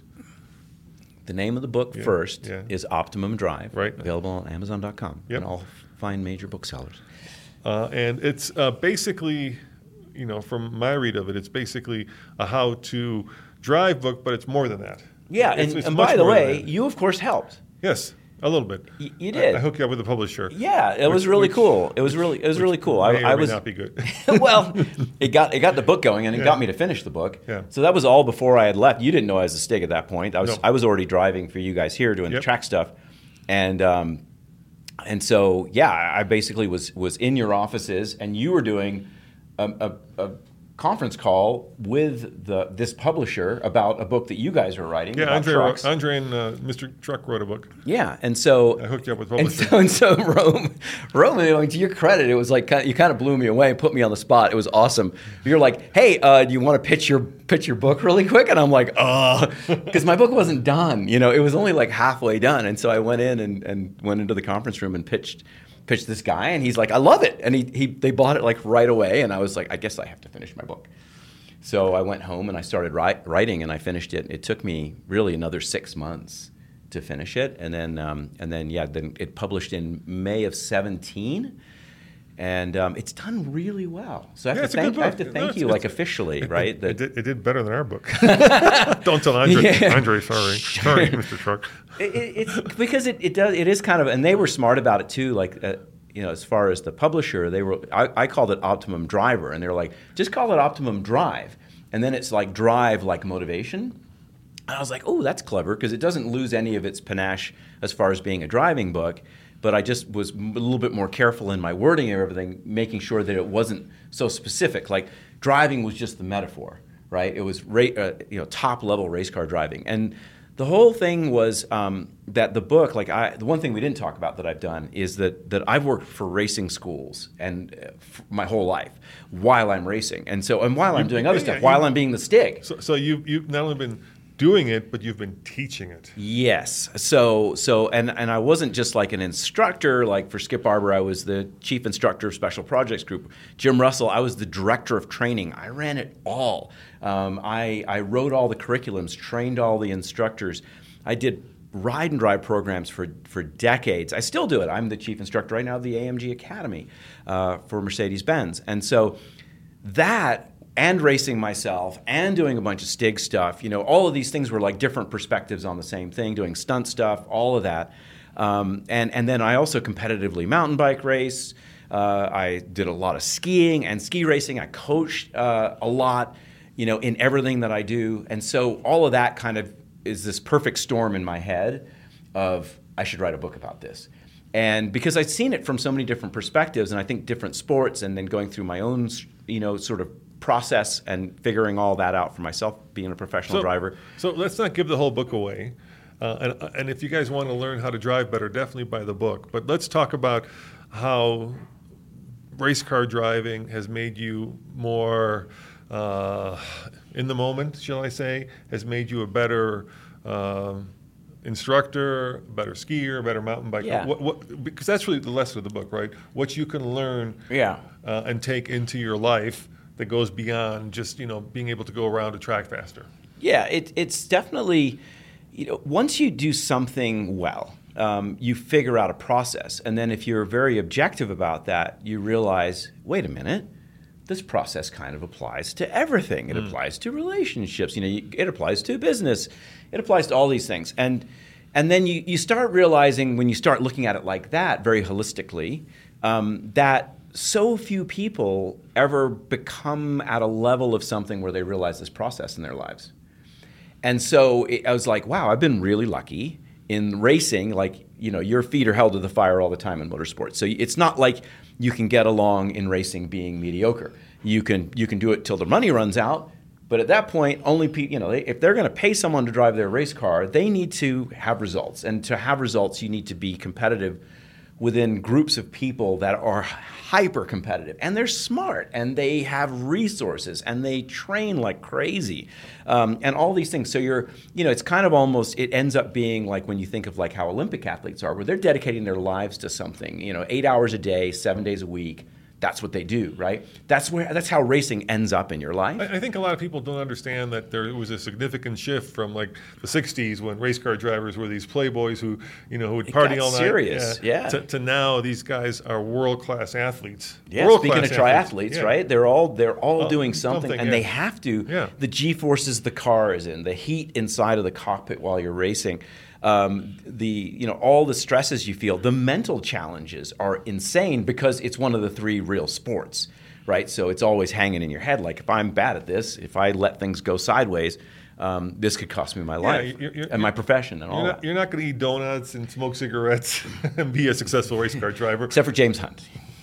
the name of the book Yeah, first yeah. is Optimum Drive, Right. available on Amazon dot com Yep. and all fine major booksellers. Uh, and it's uh, basically, you know, from my read of it, it's basically a how to drive book, but it's more than that. Yeah, It's- and, it's and much by the more than way, that. you of course helped. Yes, a little bit. Y- you I- did. I, hooked you up with a publisher. Yeah, it was Which- really which- cool. It was really it was really cool. I, May or I may was not be good. well, it got it got the book going and it Yeah. got me to finish the book. Yeah. So that was all before I had left. You didn't know I was a Stig at that point. I was No. I was already driving for you guys here doing Yep. the track stuff, and um, and so yeah, I basically was was in your offices and you were doing a, a, a conference call with the this publisher about a book that you guys were writing. Yeah, about Andre, trucks. Andre and uh, Mister Truck wrote a book. Yeah, and so I hooked you up with and publishing. so, and so Rome, Rome, you know, to your credit, it was like you kind of blew me away, put me on the spot. It was awesome. You're like, hey, uh, do you want to pitch your pitch your book really quick? And I'm like, uh, because my book wasn't done. You know, it was only like halfway done, and so I went in and, and went into the conference room and pitched. pitched this guy, and he's like, I love it. And he, he they bought it like right away, and I was like, I guess I have to finish my book. So I went home and I started write, writing, and I finished it. It took me really another six months to finish it, and then um, and then yeah, then it published in May of seventeen, and um, it's done really well. So I have Yeah, to it's a good thank I have to book. thank No, it's- you it's- like officially, right? It, that- did, it did better than our book. Don't tell Andre. Yeah. Andre, sorry. Sorry, Mister Truck. It, it, it's because it, it does it is kind of, and they were smart about it too. Like uh, you know, as far as the publisher, they were I, I called it Optimum Driver, and they were like, just call it Optimum Drive, and then it's like drive like motivation. And I was like, oh, that's clever because it doesn't lose any of its panache as far as being a driving book. But I just was a little bit more careful in my wording and everything, making sure that it wasn't so specific. Like driving was just the metaphor, right? It was ra- uh, you know top level race car driving, and the whole thing was um, that the book, like I, the one thing we didn't talk about that I've done is that that I've worked for racing schools and uh, f- my whole life while I'm racing, and so and while I'm doing other yeah, stuff, yeah, while you- I'm being the Stig. So, so you, you've not only been doing it, but you've been teaching it. Yes. So so and and I wasn't just like an instructor. Like for Skip Barber, I was the chief instructor of Special Projects Group. Jim Russell, I was the director of training. I ran it all. Um, I I wrote all the curriculums, trained all the instructors. I did ride and drive programs for for decades. I still do it. I'm the chief instructor right now of the A M G Academy uh, for Mercedes-Benz, and so that. And racing myself and doing a bunch of Stig stuff, you know, all of these things were like different perspectives on the same thing, doing stunt stuff, all of that. Um, and, and then I also competitively mountain bike race. Uh, I did a lot of skiing and ski racing. I coached uh, a lot, you know, in everything that I do. And so all of that kind of is this perfect storm in my head of I should write a book about this. And because I'd seen it from so many different perspectives, and I think different sports, and then going through my own, you know, sort of process and figuring all that out for myself, being a professional So, driver. so let's not give the whole book away. Uh, and, and if you guys want to learn how to drive better, definitely buy the book. But let's talk about how race car driving has made you more uh, in the moment, shall I say, has made you a better um, instructor, better skier, better mountain biker. Yeah. What, what, because that's really the lesson of the book, right? What you can learn Yeah. uh, and take into your life that goes beyond just, you know, being able to go around a track faster. Yeah, it, it's definitely, you know, once you do something well, um, you figure out a process. And then if you're very objective about that, you realize, wait a minute, this process kind of applies to everything. It mm. applies to relationships. You know, you, it applies to business. It applies to all these things. And and then you, you start realizing when you start looking at it like that, very holistically, um, that so few people ever become at a level of something where they realize this process in their lives. And so it, I was like, wow, I've been really lucky in racing. Like, you know, your feet are held to the fire all the time in motorsports. So it's not like you can get along in racing being mediocre. You can you can do it till the money runs out. But at that point, only pe- you know, they, if they're going to pay someone to drive their race car, they need to have results. And to have results, you need to be competitive within groups of people that are hyper competitive, and they're smart, and they have resources, and they train like crazy, um, and all these things. So you're, you know, it's kind of almost, it ends up being like when you think of like how Olympic athletes are, where they're dedicating their lives to something, you know, eight hours a day, seven days a week. That's what they do, right? That's where that's how racing ends up in your life. I, I think a lot of people don't understand that there was a significant shift from like the sixties when race car drivers were these playboys who, you know, who would It party got all night. serious, yeah. To, to now, these guys are world class athletes. Yeah, world speaking of triathletes, yeah. right? They're all they're all Uh, doing something, something, and yeah. they have to. Yeah. The G-forces the car is in, the heat inside of the cockpit while you're racing, um, the you know all the stresses you feel, the mental challenges are insane because it's one of the three real sports, right? So it's always hanging in your head. Like if I'm bad at this, if I let things go sideways, um, this could cost me my life you're- you're- and my profession and all You're not, that. you're not going to eat donuts and smoke cigarettes and be a successful race car driver. Except for James Hunt.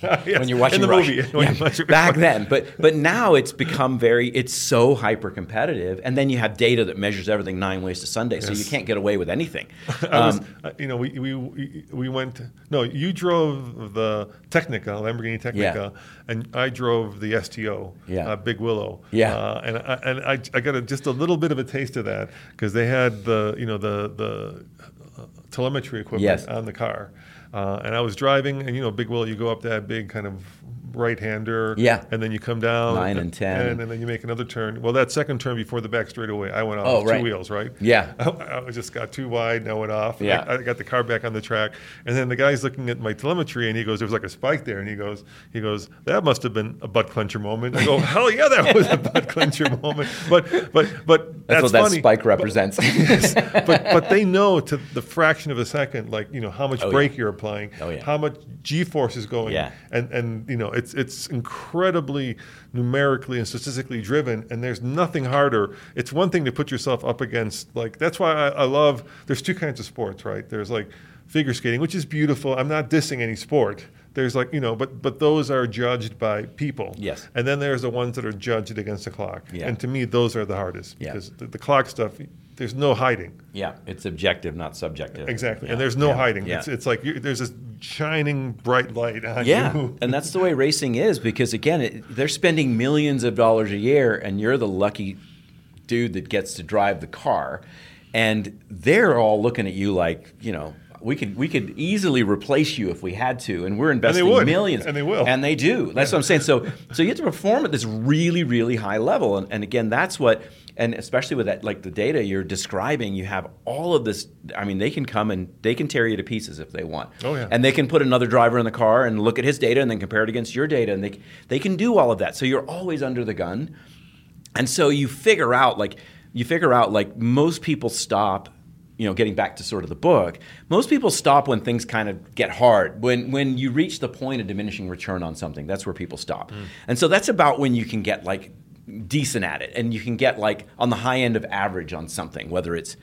yes, when you're watching in the Rush. movie. When Yeah, you watch it. back then. But but now it's become very, it's so hyper competitive. And then you have data that measures everything nine ways to Sunday, so Yes. you can't get away with anything. I was, Um, uh, you know, we, we we we went. No, you drove the Technica, Lamborghini Technica, and I drove the S T O, Yeah. uh, Big Willow. Yeah. uh, and I, and I, I got a, just a little bit of a taste of that because they had the you know the the uh, telemetry equipment Yes. on the car, uh, and I was driving, and you know, Big Willow, you go up that big kind of right-hander, Yeah. and then you come down Nine and ten. and, and then you make another turn. Well, that second turn before the back straightaway, I went off Oh, with right. two wheels, right? Yeah. I, I just got too wide and I went off. Yeah. I, I got the car back on the track, and then the guy's looking at my telemetry, and he goes, "There was like a spike there," and he goes, "He goes, that must have been a butt clencher moment." I go, "Hell yeah, that was a butt clencher moment." But but but that's, that's, what that funny. spike represents. Yes, but but they know to the fraction of a second, like you know how much Oh, brake yeah. you're applying, Oh, yeah. how much G-force is going, Yeah. and and you know it's it's incredibly numerically and statistically driven, and there's nothing harder. It's one thing to put yourself up against, like that's why I, I love. There's two kinds of sports, right? There's like figure skating, which is beautiful. I'm not dissing any sport. There's like you know, but but those are judged by people. Yes. And then there's the ones that are judged against the clock. Yeah. And to me, those are the hardest Yeah. because the, the clock stuff, there's no hiding. Yeah, it's objective, not subjective. Exactly, Yeah. and there's no Yeah. hiding. Yeah. It's, it's like you, there's this shining bright light on Yeah, you. and that's the way racing is because, again, it, they're spending millions of dollars a year, and you're the lucky dude that gets to drive the car. And they're all looking at you like, you know, we could we could easily replace you if we had to, and we're investing would, millions. and they will. And they do. That's what I'm saying. So so you have to perform at this really, really high level. And, and again, that's what, and especially with that, like the data you're describing, you have all of this. I mean, they can come and they can tear you to pieces if they want. Oh, yeah. And they can put another driver in the car and look at his data and then compare it against your data, and they they can do all of that. So you're always under the gun. And so you figure out like you figure out like most people stop. You know, getting back to sort of the book, most people stop when things kind of get hard. When when you reach the point of diminishing return on something, that's where people stop. Mm. And so that's about when you can get like decent at it, and you can get like on the high end of average on something, whether it's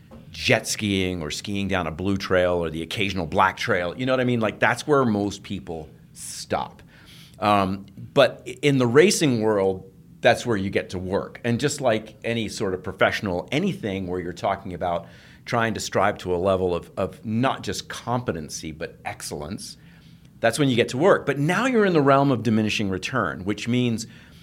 jet skiing or skiing down a blue trail or the occasional black trail. You know what I mean? Like that's where most people stop. Um, but in the racing world, that's where you get to work. And just like any sort of professional anything where you're talking about trying to strive to a level of, of not just competency, but excellence, that's when you get to work. But now you're in the realm of diminishing return, which means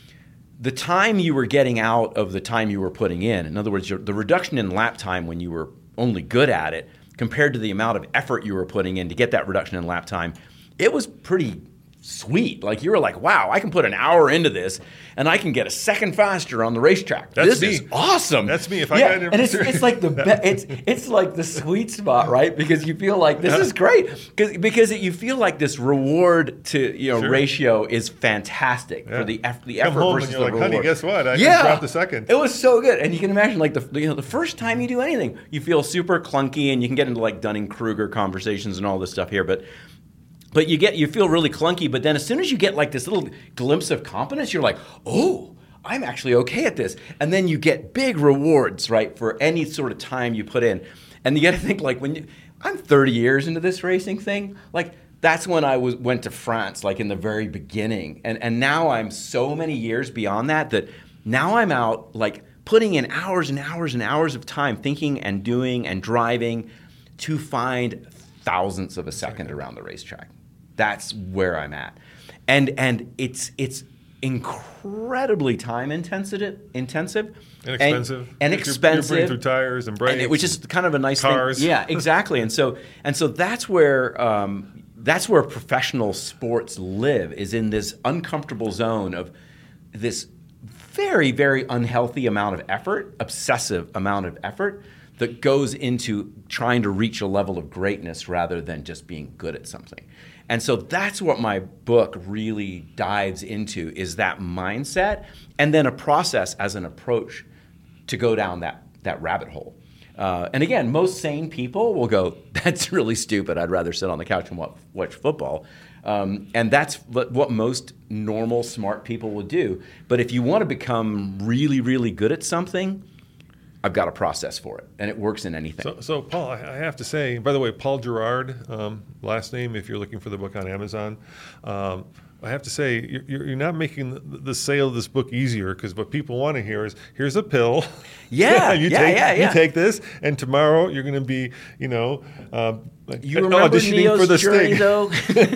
the time you were getting out of the time you were putting in, in other words, your, the reduction in lap time when you were only good at it compared to the amount of effort you were putting in to get that reduction in lap time, it was pretty sweet. Like you were like, wow, I can put an hour into this and I can get a second faster on the racetrack. That's this me. is awesome. That's me. If I yeah, got it- and it's, it's like the be- it's it's like the sweet spot, right? Because you feel like this is great because because it, you feel like this reward to you know Sure. ratio is fantastic Yeah. for the eff- the Come effort home versus and you're the like, reward. honey, guess what? I yeah, just dropped a second. It was so good, and you can imagine like the you know the first time you do anything, you feel super clunky, and you can get into like Dunning-Kruger conversations and all this stuff here, but. But you get you feel really clunky, but then as soon as you get like this little glimpse of competence, you're like, oh, I'm actually okay at this. And then you get big rewards, right, for any sort of time you put in. And you got to think like when you, I'm thirty years into this racing thing, like that's when I was went to France, like in the very beginning. And and now I'm so many years beyond that that now I'm out like putting in hours and hours and hours of time thinking and doing and driving to find thousandths of a second around the racetrack. That's where I'm at, and and it's it's incredibly time intensive, intensive, And expensive. and, and You're- expensive, You're burning through tires and brakes. and it, which is kind of a nice cars. thing. Yeah, exactly. And so and so that's where um, that's where professional sports live, is in this uncomfortable zone of this very very unhealthy amount of effort, obsessive amount of effort that goes into trying to reach a level of greatness rather than just being good at something. And so that's what my book really dives into, is that mindset and then a process as an approach to go down that, that rabbit hole. Uh, and again, most sane people will go, that's really stupid. I'd rather sit on the couch and watch, watch football. Um, and that's what, what most normal, smart people will do. But if you want to become really, really good at something, I've got a process for it, and it works in anything. So, so Paul, I I have to say, by the way, Paul Gerard, um, last name, if you're looking for the book on Amazon, um, I have to say, you're, you're not making the, the sale of this book easier, because what people want to hear is, here's a pill. Yeah, you yeah, take, yeah, yeah. You take this, and tomorrow you're going to be, you know, um, you remember auditioning Neo's for the journey, Sting. though?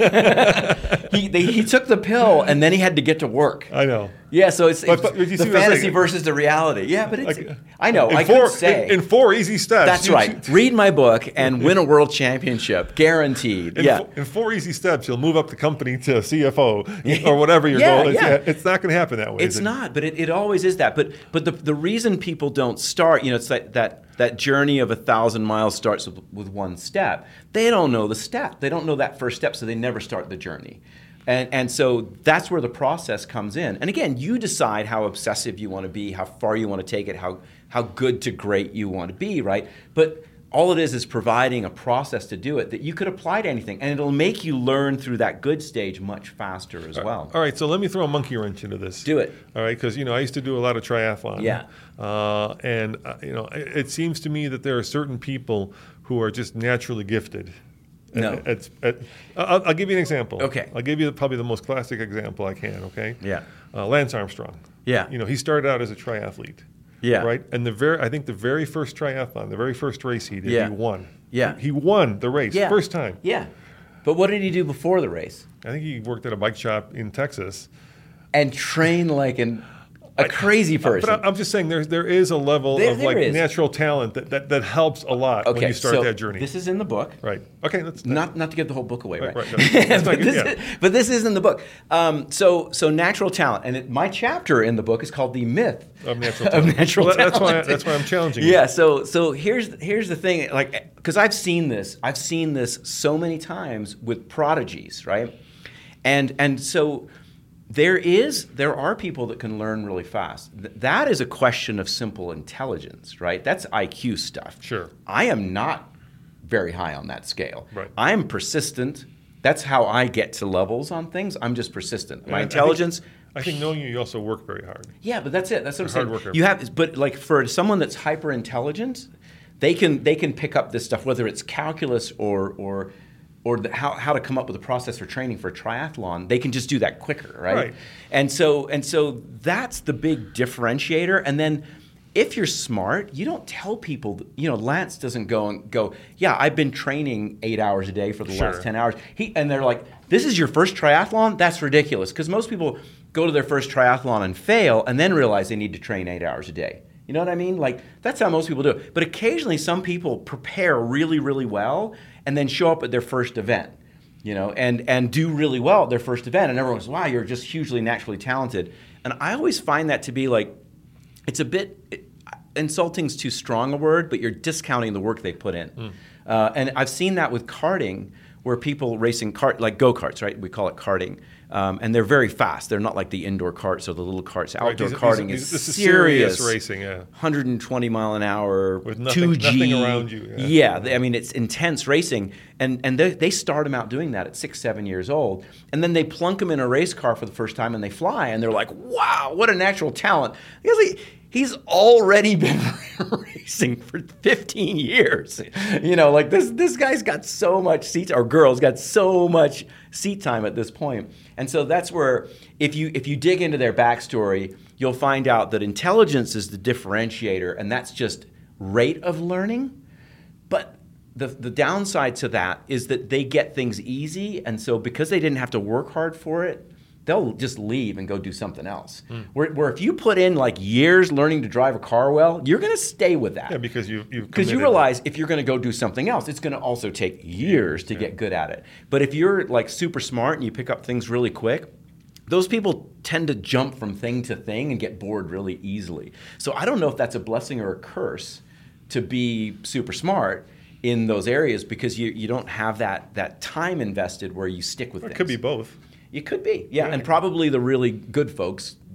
he, they, he took the pill, and then he had to get to work. I know. Yeah, so it's, But- it's but you see the what I'm fantasy saying? versus the reality. Yeah, but it's, Like, I know, in I four, could say. In, in four easy steps. That's you- right. Read my book and win a world championship, guaranteed. In, yeah. fo- in four easy steps, you'll move up the company to C F O or whatever your Yeah, goal is. yeah. Yeah, it's not going to happen that way. It's is it? not, but it, it always is that. But but the the reason people don't start, you know, it's that that that journey of a thousand miles starts with, with one step. They don't know the step. They don't know that first step, so they never start the journey. And and so that's where the process comes in. And again, you decide how obsessive you want to be, how far you want to take it, how how good to great you want to be, right? But all it is is providing a process to do it that you could apply to anything, and it'll make you learn through that good stage much faster as well. All right, so let me throw a monkey wrench into this. Do it. All right, because you know I used to do a lot of triathlon. Yeah. Uh, and uh, you know it, it seems to me that there are certain people who are just naturally gifted. No. And It's, it, I'll, I'll give you an example. Okay. I'll give you probably the most classic example I can. Okay. Yeah. Uh, Lance Armstrong. Yeah. You know he started out as a triathlete. Yeah. Right. And the very I think the very first triathlon, the very first race he did, Yeah. he won. Yeah. He, he won the race Yeah. first time. Yeah. But what did he do before the race? I think he worked at a bike shop in Texas. And train like an, a crazy person. But I- I'm just saying there there is a level There- of there like is. natural talent that, that, that helps a lot okay, when you start so that journey. this is in the book. Right. Okay. That's Not not to give the whole book away, right? Right, right, no. That's not but, good, this yeah. is, but this is in the book. Um, so so natural talent, and it, my chapter in the book is called "The Myth Of natural of talent. Natural Well, that- that's Talent." why- that's why I'm challenging you. Yeah. So so here's here's the thing, like, because I've seen this, I've seen this so many times with prodigies, right? And and so. There is, there are people that can learn really fast. Th- that is a question of simple intelligence, right? That's I Q stuff. Sure. I am not very high on that scale. Right. I am persistent. That's how I get to levels on things. I'm just persistent. My And I think- intelligence. I think knowing you, you also work very hard. Yeah, but that's it. That's what I'm You're a saying. hard worker. You have, but like for someone that's hyper intelligent, they can they can pick up this stuff, whether it's calculus or or or the, how how to come up with a process for training for a triathlon. They can just do that quicker, right? Right. And so and so that's the big differentiator. And then if you're smart, you don't tell people. You know, Lance doesn't go and go. Yeah, I've been training eight hours a day for the Sure. last ten hours. He and they're like, this is your first triathlon? That's ridiculous. Because most people go to their first triathlon and fail, and then realize they need to train eight hours a day. You know what I mean? Like, that's how most people do it. But occasionally some people prepare really, really well and then show up at their first event, you know, and, and do really well at their first event. And everyone goes, wow, you're just hugely naturally talented. And I always find that to be like, it's a bit, it, insulting's too strong a word, but you're discounting the work they put in. Mm. Uh, and I've seen that with karting, where people racing kart, like go-karts, right? We call it karting. Um, and they're very fast. They're not like the indoor carts or the little carts. Outdoor Right, these- karting these- is this is serious. serious racing, yeah. one hundred twenty mile an hour, With nothing- two G. nothing around you, yeah. Yeah, they, I mean, it's intense racing. And and they, they start them out doing that at six, seven years old. And then they plunk them in a race car for the first time and they fly. And they're like, wow, what a natural talent. Because he, he's already been racing for fifteen years. You know, like this this guy's got so much seat, or girl's got so much seat time at this point. And so that's where, if you if you dig into their backstory, you'll find out that intelligence is the differentiator, and that's just rate of learning. But the the downside to that is that they get things easy, and so because they didn't have to work hard for it, they'll just leave and go do something else. Mm. Where, where if you put in like years learning to drive a car well, you're going to stay with that. Yeah, because you you've because you committed. realize if you're going to go do something else, it's going to also take years to Yeah. get good at it. But if you're like super smart and you pick up things really quick, those people tend to jump from thing to thing and get bored really easily. So I don't know if that's a blessing or a curse to be super smart in those areas, because you, you don't have that that time invested where you stick with It things. could be both. It could be, yeah. Yeah. And probably the really good folks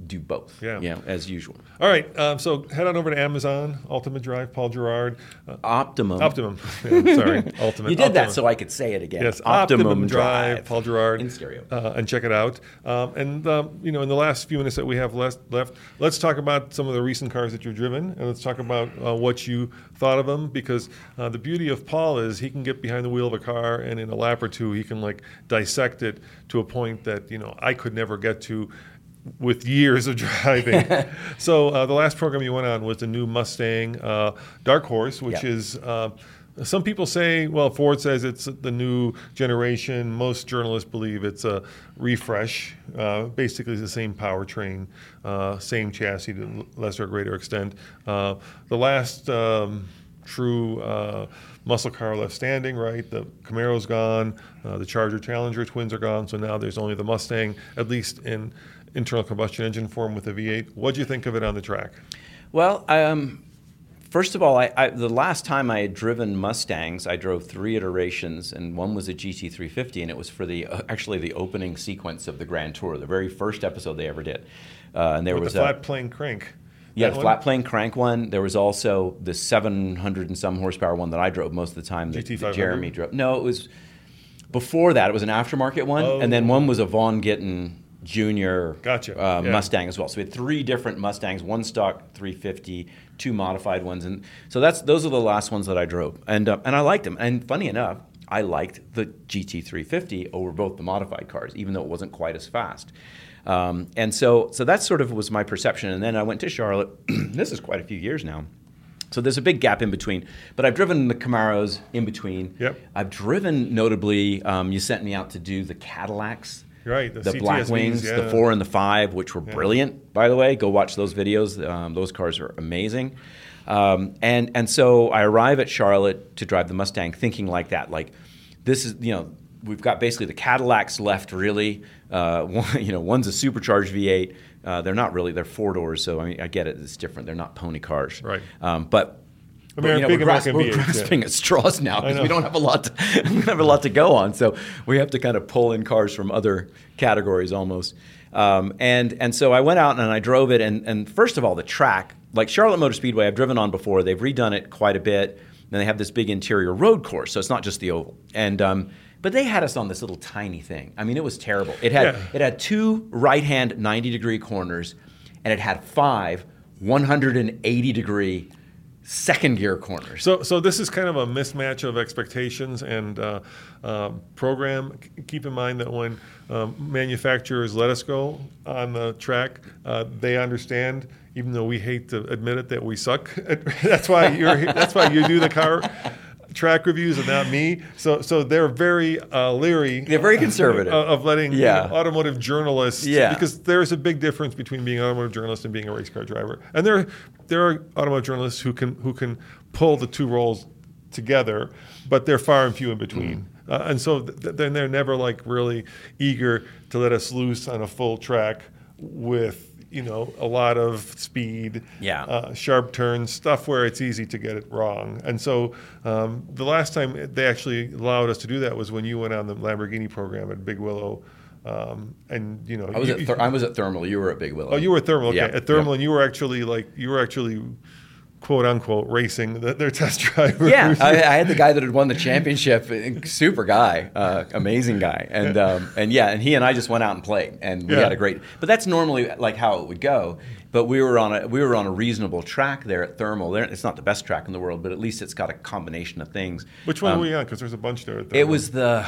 do both. Yeah. You know, as usual. All right, um, so head on over to Amazon, Ultimate Drive, Paul Gerard. Uh, Optimum. Optimum. Yeah, sorry, Ultimate. You did Optimum. that so I could say it again. Yes, Optimum, Optimum Drive, Drive, Paul Gerard. in stereo. Uh, and check it out. Um, and, um, you know, in the last few minutes that we have left, left, let's talk about some of the recent cars that you've driven, and let's talk about uh, what you thought of them, because uh, the beauty of Paul is he can get behind the wheel of a car, and in a lap or two, he can, like, dissect it to a point that, you know, I could never get to with years of driving. So uh, the last program you went on was the new Mustang uh, Dark Horse, which yeah. is, uh, some people say, well, Ford says it's the new generation. Most journalists believe it's a refresh. Uh, basically, it's the same powertrain, uh, same chassis to lesser or greater extent. Uh, the last um, true uh, muscle car left standing, right? The Camaro's gone, uh, the Charger Challenger twins are gone, so now there's only the Mustang, at least in internal combustion engine form with a V eight. What do you think of it on the track? Well, um, first of all, I, I, the last time I had driven Mustangs, I drove three iterations, and one was a G T three fifty, and it was for the uh, actually the opening sequence of the Grand Tour, the very first episode they ever did. Uh, and there with was the flat a plane crank. yeah, That the flat one? plane crank one. There was also the seven hundred and some horsepower one that I drove most of the time. That, G T that five hundred? Jeremy drove. No, it was before that. It was an aftermarket one, Oh. and then one was a Von Gittin Junior Gotcha. uh, Yeah. Mustang as well. So we had three different Mustangs, one stock three fifty, two modified ones, and so that's those are the last ones that I drove, and uh, and I liked them. And funny enough, I liked the G T three fifty over both the modified cars, even though it wasn't quite as fast. Um, and so so that sort of was my perception. And then I went to Charlotte. This is quite a few years now. So there's a big gap in between. But I've driven the Camaros in between. Yep. I've driven, notably, um, you sent me out to do the Cadillacs. Right, the The C T S Black Vs, Wings, yeah. the four and the five, which were brilliant, by the way. Go watch those videos. Um, those cars are amazing. Um, and and so I arrive at Charlotte to drive the Mustang thinking like that. Like, this is, you know, we've got basically the Cadillacs left, really. Uh, one, you know, one's a supercharged V eight. Uh, they're not really, they're four doors, so I mean, I get it, it's different. They're not pony cars. Right. Um, but I But, mean, you know, big we're, grasp, American we're V eights, yeah. grasping at straws now because know. we don't have a lot. To, we don't have a lot to go on, so we have to kind of pull in cars from other categories almost. Um, and and so I went out and I drove it. And and first of all, the track, like Charlotte Motor Speedway, I've driven on before. They've redone it quite a bit. Then they have this big interior road course, so it's not just the oval. And um, but they had us on this little tiny thing. I mean, it was terrible. It had Yeah. it had two right-hand ninety degree corners, and it had five one hundred eighty degree second gear corners. So, so this is kind of a mismatch of expectations and uh, uh, program. C- Keep in mind that when um, manufacturers let us go on the track, uh, they understand, even though we hate to admit it, that we suck. That's why you're. here- That's why you do the car track reviews and not me. So, so they're very uh, leery. They're very conservative. uh, of letting you Yeah. know, automotive journalists. Yeah. Because there's a big difference between being an automotive journalist and being a race car driver. And there, there are automotive journalists who can who can pull the two roles together, but they're far and few in between. Mm. Uh, and so th- then they're never like really eager to let us loose on a full track with, you know, a lot of speed, Yeah. uh, sharp turns, stuff where it's easy to get it wrong. And so um, the last time they actually allowed us to do that was when you went on the Lamborghini program at Big Willow. Um, and you know, I was you, at Ther- I was at Thermal. You were at Big Willow. oh, you were at Thermal, okay. Yeah, At Thermal, yeah. and you were actually like you were actually quote unquote racing the, their test drivers. Yeah, I, I had the guy that had won the championship. Super guy, uh, amazing guy, and um, and yeah, and he and I just went out and played, and we Yeah. had a great. But that's normally like how it would go. But we were on a we were on a reasonable track there at Thermal. There, it's not the best track in the world, but at least it's got a combination of things. Which one Um, were you on? Because there's a bunch there. At Thermal. It was the.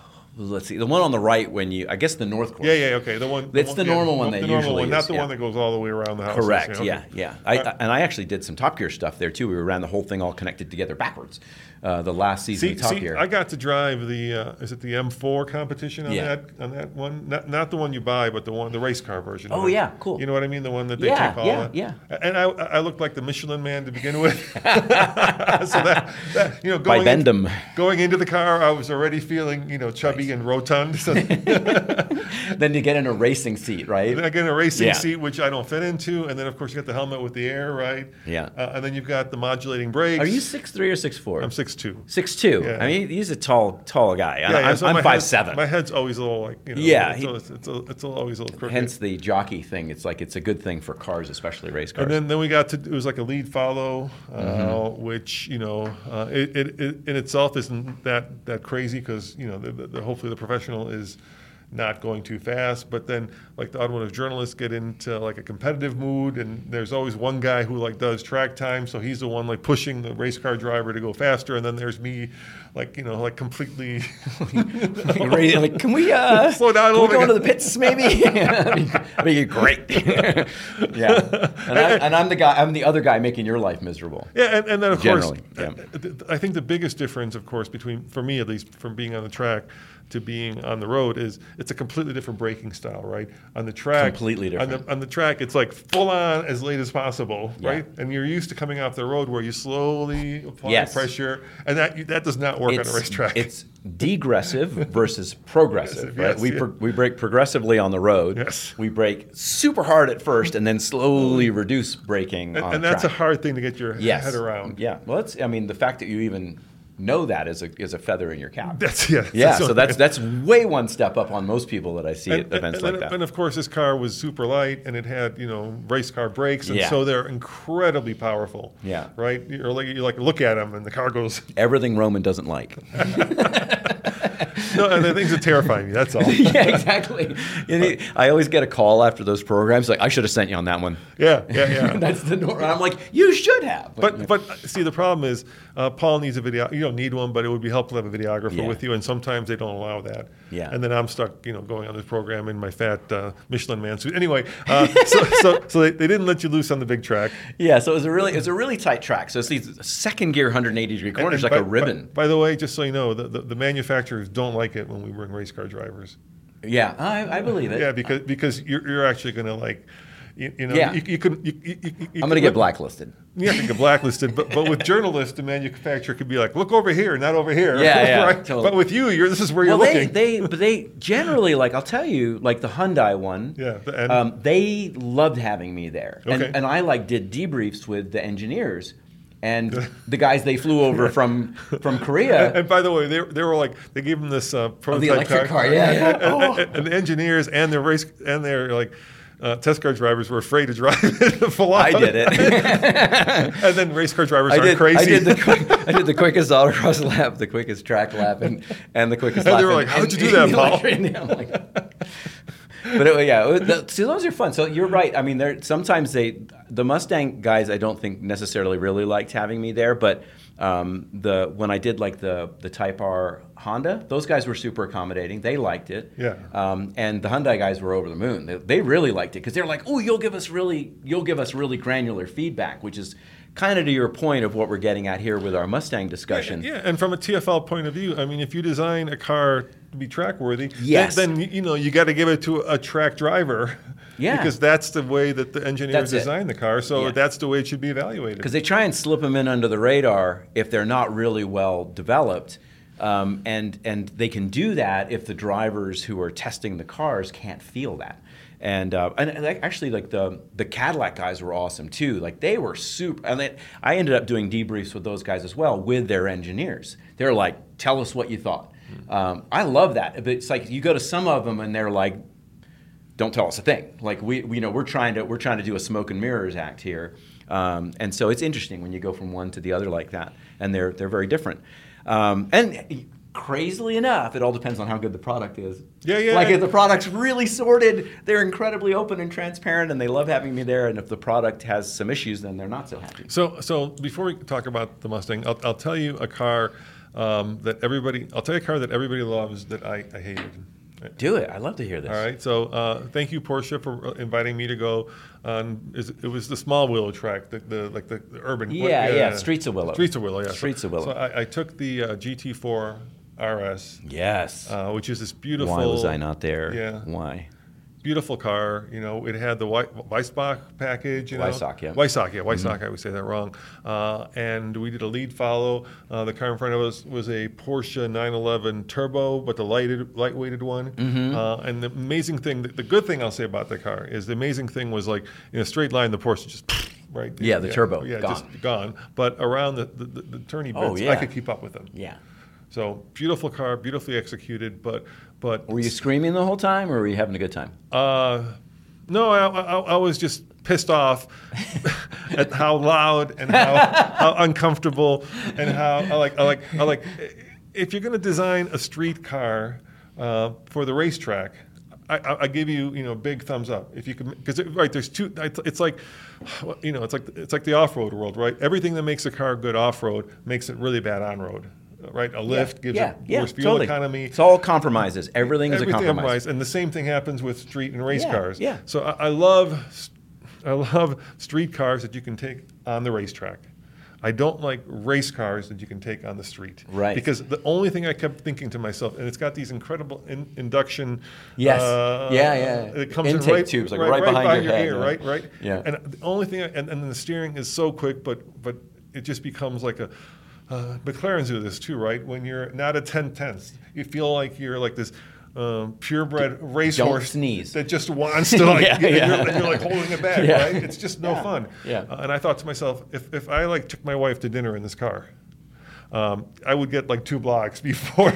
Let's see, the one on the right when you, I guess the north course. Yeah, yeah, okay. The one. It's one- the yeah, normal one the that normal usually one, not is, the yeah. one that goes all the way around the house. Correct. okay. Yeah, yeah. I, Uh, and I actually did some Top Gear stuff there too. We ran the whole thing all connected together backwards. Uh, the last season See, of Top see, Gear. I got to drive the uh, is it the M four competition on Yeah. that on that one? Not not the one you buy, but the one the race car version. of Oh, it. yeah, cool. You know what I mean? The one that they Yeah, take all yeah, that. yeah. And I I looked like the Michelin Man to begin with. so that, that you know By going in- Bendham. going into the car, I was already feeling you know chubby big and rotund. So then you get in a racing seat, right? then I get in a racing Yeah. seat, which I don't fit into, and then of course you got the helmet with the air, right? Yeah. Uh, and then you've got the modulating brakes. Are you six three or six four? I'm six two. six two. Yeah. I mean, he's a tall, tall guy. Yeah, yeah, I'm, so I'm my five head- seven. My head's always a little like, you know, Yeah, it's, he- a, it's, it's, a, it's a, always a little crooked. Hence the jockey thing. It's like it's a good thing for cars, especially race cars. And then, then we got to, it was like a lead follow, uh, Mm-hmm. which, you know, uh, it, it, it in itself isn't that, that crazy because, you know, the, the, the, hopefully the professional is not going too fast. But then, like, the automotive journalists get into, like, a competitive mood, and there's always one guy who, like, does track time, so he's the one, like, pushing the race car driver to go faster, and then there's me, like, you know, like, completely... Like, ready- like, can we uh, Slow down a can we little go bit. into the pits, maybe? I mean, great. yeah, and, I, and I'm the guy. I'm the other guy making your life miserable. Yeah, and, and then of Generally, course, yeah. uh, th- I think the biggest difference, of course, between for me at least, from being on the track to being on the road is it's a completely different braking style, right? On the track, Completely different. On the, on the track, it's like full on as late as possible, Yeah. right? And you're used to coming off the road where you slowly apply Yes. pressure, and that that does not work on a racetrack. It's degressive versus progressive, Progressive, right? yes, we yeah. pro- we brake progressively on the road. Yes. We brake super hard at first, and then slowly reduce braking and, on and the that's track. a hard thing to get your yes. head around. Yeah. Well, it's. I mean, the fact that you even know that is a is a feather in your cap. That's yeah. yeah. that's So that's that's way one step up on most people that I see at events and, like and, that. And of course, this car was super light, and it had, you know, race car brakes, and Yeah. so they're incredibly powerful. Yeah. Right. You're like you like look at them, and the car goes. Everything Roman doesn't like. No, and the things that terrify me. That's all. yeah, exactly. And he- I always get a call after those programs like, I should have sent you on that one. Yeah, yeah, yeah. That's the norm. I'm like, you should have. But but see, the problem is uh, Paul needs a video. You don't need one, but it would be helpful to have a videographer Yeah. with you. And sometimes they don't allow that. Yeah. And then I'm stuck, you know, going on this program in my fat uh, Michelin man suit. Anyway, uh, so so so they, they didn't let you loose on the big track. yeah, so it was a really it was a really tight track. So it's these second gear one hundred eighty degree corners And like a by- ribbon. By, by the way, just so you know, the, the, the manufacturers don't like it when we bring race car drivers. yeah, I, I believe it. Yeah, because because you're, you're actually going to like, you, you know, Yeah. you, you could. You, you, you, you I'm going to get blacklisted. You have to get blacklisted, but but with journalists, the manufacturer could be like, look over here, not over here. Yeah, yeah, right? totally. But with you, you're this is where Well, you're they, looking. they, but they generally, like, I'll tell you, like the Hyundai one, Yeah, the- and- um, they loved having me there. And, Okay. and I, like, did debriefs with the engineers and the guys they flew over from from Korea. And by the way, they, they were like they gave them this uh, prototype electric car, yeah, yeah. And, and- and- and the engineers and the race and their like uh, test car drivers were afraid to drive it full on. I did it. And then race car drivers I are did, crazy. I did the quick, I did the quickest autocross lap, the quickest track lap, and, and the quickest And lap. they were in- like, "How'd in- you do that, in Paul?" electric- and I'm like, but it, yeah, it, the, see, those are fun. So you're right. I mean, they're, sometimes they, the Mustang guys, I don't think necessarily really liked having me there, but um, the when I did like the the Type R Honda, those guys were super accommodating. They liked it. Yeah. Um, and the Hyundai guys were over the moon. They, they really liked it because they're like, oh, you'll give us really, you'll give us really granular feedback, which is kind of to your point of what we're getting at here with our Mustang discussion. Yeah, and from a T F L point of view, I mean, if you design a car to be track worthy, Yes. then, then you know you got to give it to a track driver. Yeah. Because that's the way that the engineers That's it. designed the car, so Yeah. that's the way it should be evaluated. Because they try and slip them in under the radar if they're not really well developed. Um, and and they can do that if the drivers who are testing the cars can't feel that. And uh, and, and actually, like the the Cadillac guys were awesome too. Like they were super. And they, I ended up doing debriefs with those guys as well with their engineers. They're like, "Tell us what you thought." Um, I love that. But it's like you go to some of them and they're like, "Don't tell us a thing." Like we, we you know, we're trying to we're trying to do a smoke and mirrors act here. Um, and so it's interesting when you go from one to the other like that, and they're they're very different. Um, and crazily enough, it all depends on how good the product is. Yeah, yeah. Like if the product's really sorted, they're incredibly open and transparent, and they love having me there. And if the product has some issues, then they're not so happy. So, so before we talk about the Mustang, I'll, I'll tell you a car um, that everybody. I'll tell you a car that everybody loves that I, I hated. Do it. I'd love to hear this. All right. So, uh, thank you, Porsche, for inviting me to go on. Is, it was the Small Willow track, the, the like the, the urban. Yeah, yeah, Streets of Willow. Streets of Willow. Yeah. Streets so, of Willow. So I, I took the uh, G T four R S, Yes. uh, which is this beautiful. Why was I not there? Yeah. Why? beautiful car. You know, it had the Wei- Weissbach package. You know? Weissach, yeah. Weissach, yeah, Weissach. Mm-hmm. I would say that wrong. Uh, and we did a lead follow. Uh, the car in front of us was a Porsche nine eleven Turbo, but the lighted, lightweighted one. Mm-hmm. Uh, and the amazing thing, the, the good thing I'll say about the car is the amazing thing was like in a straight line, the Porsche just right. Yeah, the turbo, yeah, gone. just gone. But around the the, the, the turny bits, Oh, yeah. I could keep up with them. Yeah. So beautiful car, beautifully executed, but but Were you screaming the whole time, or were you having a good time? uh, no, I, I, I was just pissed off at how loud and how, how uncomfortable and how I like I like I like if you're going to design a street car uh, for the racetrack, I, I, I give you you know big thumbs up if you can, because it, right there's two. It's like you know it's like it's like the off-road world, right? Everything that makes a car good off-road makes it really bad on-road. Right, a lift yeah, gives yeah, it yeah, worse fuel totally. economy. It's all compromises. Everything is a Everything compromise. compromise. And the same thing happens with street and race Yeah, cars. yeah. So I, I love, I love street cars that you can take on the racetrack. I don't like race cars that you can take on the street. Right. Because the only thing I kept thinking to myself, and it's got these incredible in, induction. Yes. Uh, Yeah, yeah. It comes Intake in right, tubes, like right, right behind by your your head, ear, yeah. right, right. Yeah. And the only thing, I, and, and then the steering is so quick, but but it just becomes like a. Uh, McLarens do this too, right? When you're not a ten tenths, you feel like you're like this um, purebred racehorse sneeze. that just wants to like, Yeah, get, yeah. And, you're, and you're like holding it back, Yeah. right? It's just no Yeah. fun. Yeah. Uh, and I thought to myself, if, if I like took my wife to dinner in this car, um, I would get like two blocks before.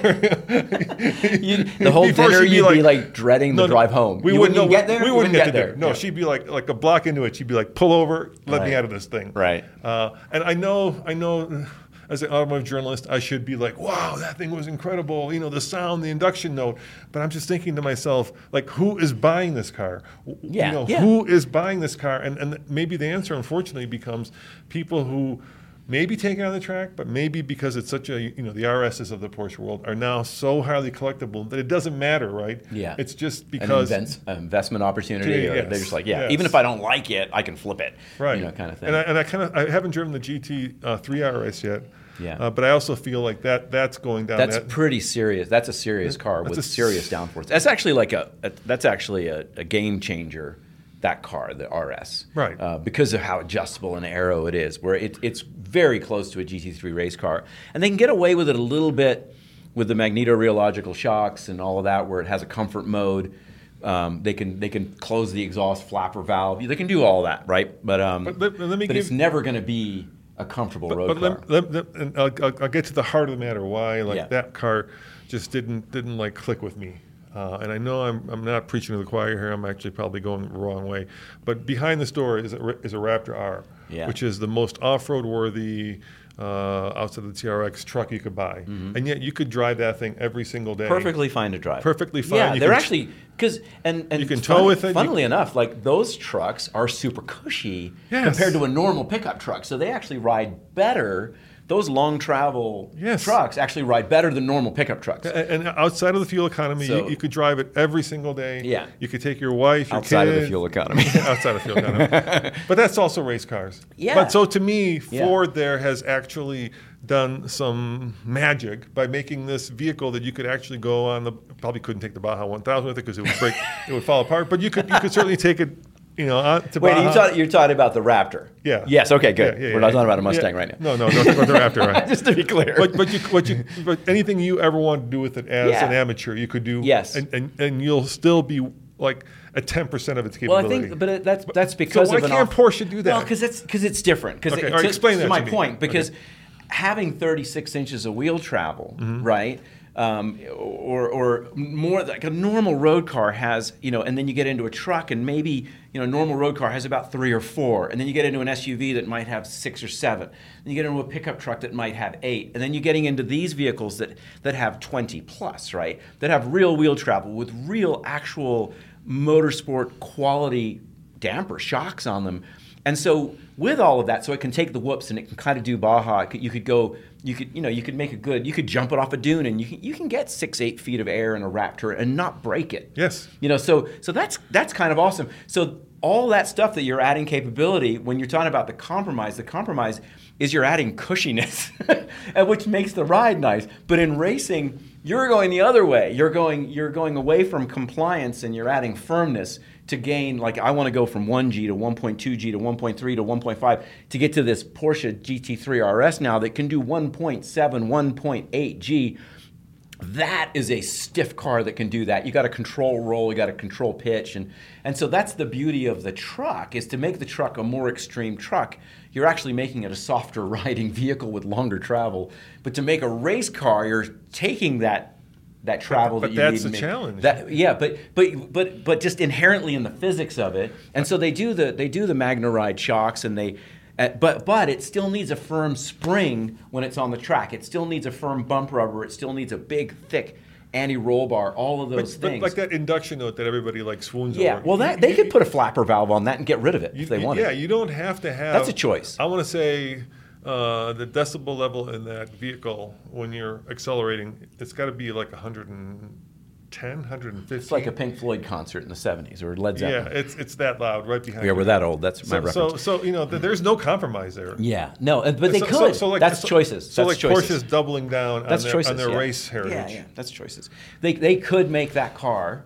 You, the whole before dinner, she'd be you'd like, be like dreading the no, no, drive home. We you wouldn't, wouldn't no, get there. We You wouldn't get, to there. dinner. No, Yeah. she'd be like like a block into it. She'd be like, "Pull over, let me Right. out of this thing." Right. Uh, and I know, I know, as an automotive journalist, I should be like, "Wow, that thing was incredible!" You know, the sound, the induction note. But I'm just thinking to myself, like, who is buying this car? Yeah, You know, yeah. who is buying this car? And and maybe the answer, unfortunately, becomes people who. Maybe take it on the track, but maybe because it's such a, you know, the R S's of the Porsche world are now so highly collectible that it doesn't matter, right? Yeah. It's just An because. invents, an investment opportunity, or Yes, they're just like, yeah, yes. even if I don't like it, I can flip it, Right. You know, kind of thing. And I, and I kind of I haven't driven the G T uh, three R S yet. Yeah. Uh, but I also feel like that that's going down. That's that, pretty serious. That's a serious car That's with a s- serious downforce. That's actually like a, a that's actually a, a game changer. That car, the R S, Right. Uh, because of how adjustable and aero it is, where it, it's very close to a G T three race car, and they can get away with it a little bit with the magnetorheological shocks and all of that, where it has a comfort mode. Um, they can they can close the exhaust flapper valve. They can do all that, right? But um, But let- let me but give- it's never going to be a comfortable But, road but car. let, let, let, and I'll, I'll, I'll get to the heart of the matter. Why like Yeah. that car just didn't didn't like click with me. Uh, and I know I'm I'm not preaching to the choir here. I'm actually probably going the wrong way. But behind this door is a, is a Raptor R, Yeah. which is the most off-road worthy uh, outside of the T R X truck you could buy. And yet you could drive that thing every single day. Perfectly fine to drive. Perfectly fine. Yeah, You they're can- actually because and and You can fun- tow with it, you- Funnily enough, like those trucks are super cushy Yes. compared to a normal pickup truck, so they actually ride better. Those long travel Yes. trucks actually ride better than normal pickup trucks. And and outside of the fuel economy, So- you, you could drive it every single day. Yeah. You could take your wife, your Outside of the kid- fuel economy. outside of fuel economy. But that's also race cars. Yeah. But so to me, Yeah. Ford there has actually done some magic by making this vehicle that you could actually go on the, probably couldn't take the Baja one thousand with it because it would break, it would fall apart. But you could you could certainly take it, you know, on to Wait, Baja. you talk, you're talking about the Raptor? Yeah. Yes. Okay. Good. Yeah, yeah, We're yeah. not talking about a Mustang Yeah. right now. No, no, no, no, they're after, right? Just to be clear. But but you what you but anything you ever want to do with it as Yeah. an amateur, you could do. Yes. And and, and you'll still be like at ten percent of its Well, I capability. think, but it, that's that's because why of an can't off- Porsche do that? Well, because it's because it's different. Because Okay, it, all right, to, explain to that my to me. point. Because Okay. having thirty-six inches of wheel travel, Mm-hmm. right, um, or or more like a normal road car has, you know, and then you get into a truck and maybe you know a normal road car has about three or four, and then you get into an S U V that might have six or seven, then you get into a pickup truck that might have eight, and then you're getting into these vehicles that that have twenty plus, right, that have real wheel travel with real actual motorsport quality damper shocks on them. And so with all of that, so it can take the whoops and it can kind of do Baja. It could, you could go, you could, you know, you could make a good, you could jump it off a dune and you can, you can get six, eight feet of air in a Raptor and not break it. Yes. You know, so so that's that's kind of awesome. So all that stuff that you're adding capability, when you're talking about the compromise, the compromise is you're adding cushiness, and which makes the ride nice. But in racing, You're going the other way. You're going you're going away from compliance and you're adding firmness to gain, like I want to go from one G to one point two G to one point three to one point five to get to this Porsche G T three R S now that can do one point seven, one point eight G. That is a stiff car that can do that. You got to control roll, you got to control pitch, and and so that's the beauty of the truck, is to make the truck a more extreme truck. You're actually making it a softer riding vehicle with longer travel. But to make a race car, you're taking that that travel but, that but you that's need. the to make, challenge. That, yeah, but but but but just inherently in the physics of it, and so they do the they do the MagneRide shocks, and they. Uh, but but it still needs a firm spring when it's on the track. It still needs a firm bump rubber. It still needs a big, thick anti-roll bar. All of those but, things. But like that induction note that everybody like swoons yeah, over. well, that You- they you- could put a flapper valve on that and get rid of it you- if they you- wanted. Yeah, you don't have to have. That's a choice. I want to say uh, the decibel level in that vehicle when you're accelerating, it's got to be like one hundred ten, one hundred fifteen. It's like a Pink Floyd concert in the seventies or Led Yeah, Zeppelin. it's it's that loud right behind. Yeah, you. we're that old. That's my So, reference. so, so you know, th- there's no compromise there. Yeah, no, uh, but they So- could. so- so like- That's so- choices. So That's like choices. Porsche's doubling down That's on their, choices, on their yeah. race heritage. Yeah, yeah, that's choices. They they could make that car,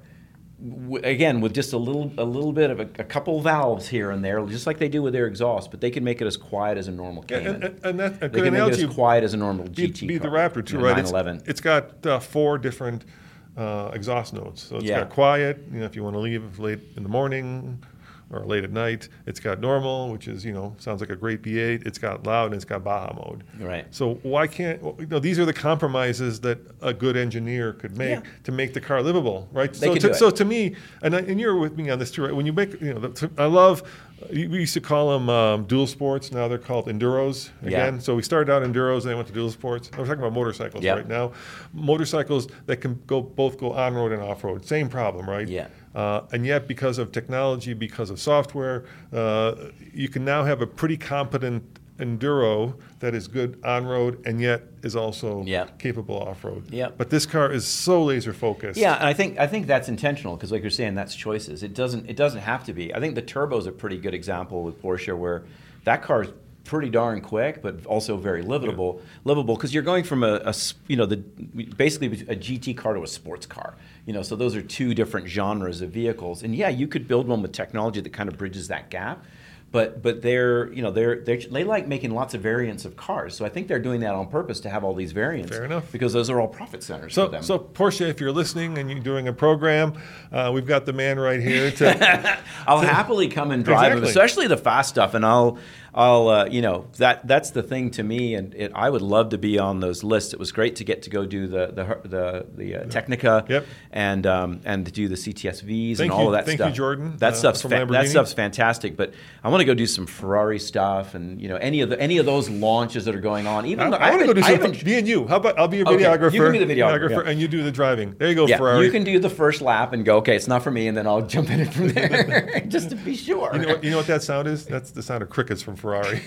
w- again, with just a little a little bit of a, a couple valves here and there, just like they do with their exhaust. But they can make it as quiet as a normal Yeah, Cayman. and, and, and that's a they good can make analogy. it as quiet as a normal Be, G T be the car. Raptor too, you know, right? nine It's, eleven. it's got uh, four different uh, exhaust notes. So it's Yeah. got quiet, you know, if you want to leave late in the morning or late at night. It's got normal, which is, you know, sounds like a great B eight. It's got loud, and it's got Baja mode. Right. So why can't, well, you know, these are the compromises that a good engineer could make Yeah. to make the car livable, right? They so, could to, do it. so to me, and I, and you're with me on this too, right? When you make, you know, the, to, I love, we used to call them um, dual sports. Now they're called enduros again. Yeah. So we started out enduros, and then went to dual sports. We're talking about motorcycles Yeah. right now. Motorcycles that can go both go on road and off road. Same problem, right? Yeah. Uh, and yet, because of technology, because of software, uh, you can now have a pretty competent enduro that is good on road and yet is also Yeah. capable off road. Yeah. But this car is so laser focused. Yeah, and I think I think that's intentional because, like you're saying, that's choices. It doesn't it doesn't have to be. I think the turbo is a pretty good example with Porsche, where that car is pretty darn quick, but also very livable. Livable because you're going from a, a s- you know the basically a G T car to a sports car. You know, so those are two different genres of vehicles. And yeah, you could build one with technology that kind of bridges that gap. But but they're you know they're, they're they like making lots of variants of cars. So I think they're doing that on purpose to have all these variants. Fair enough. Because those are all profit centers So, for them. so Porsche, if you're listening and you're doing a program, uh, we've got the man right here to. I'll happily come and drive them, Exactly. especially the fast stuff, and I'll, I'll, uh, you know, that that's the thing to me, and it, I would love to be on those lists. It was great to get to go do the the the, the uh, Technica, Yep. and um, and to do the C T S Vs Thank and all you- of that thank you, stuff. Jordan, That uh, stuff's from fa- Lamborghini. that stuff's fantastic, but I want to go do some Ferrari stuff, and you know, any of the any of those launches that are going on. Even I, though I want to go haven't- do I something. haven't- Me and you. How about I'll be your Okay, videographer? you can be the videographer, yeah. and you do the driving. There you go, yeah, Ferrari. you can do the first lap and go, okay, it's not for me, and then I'll jump in it from there, just to be sure. You know, what, you know what that sound is? That's the sound of crickets from Ferrari.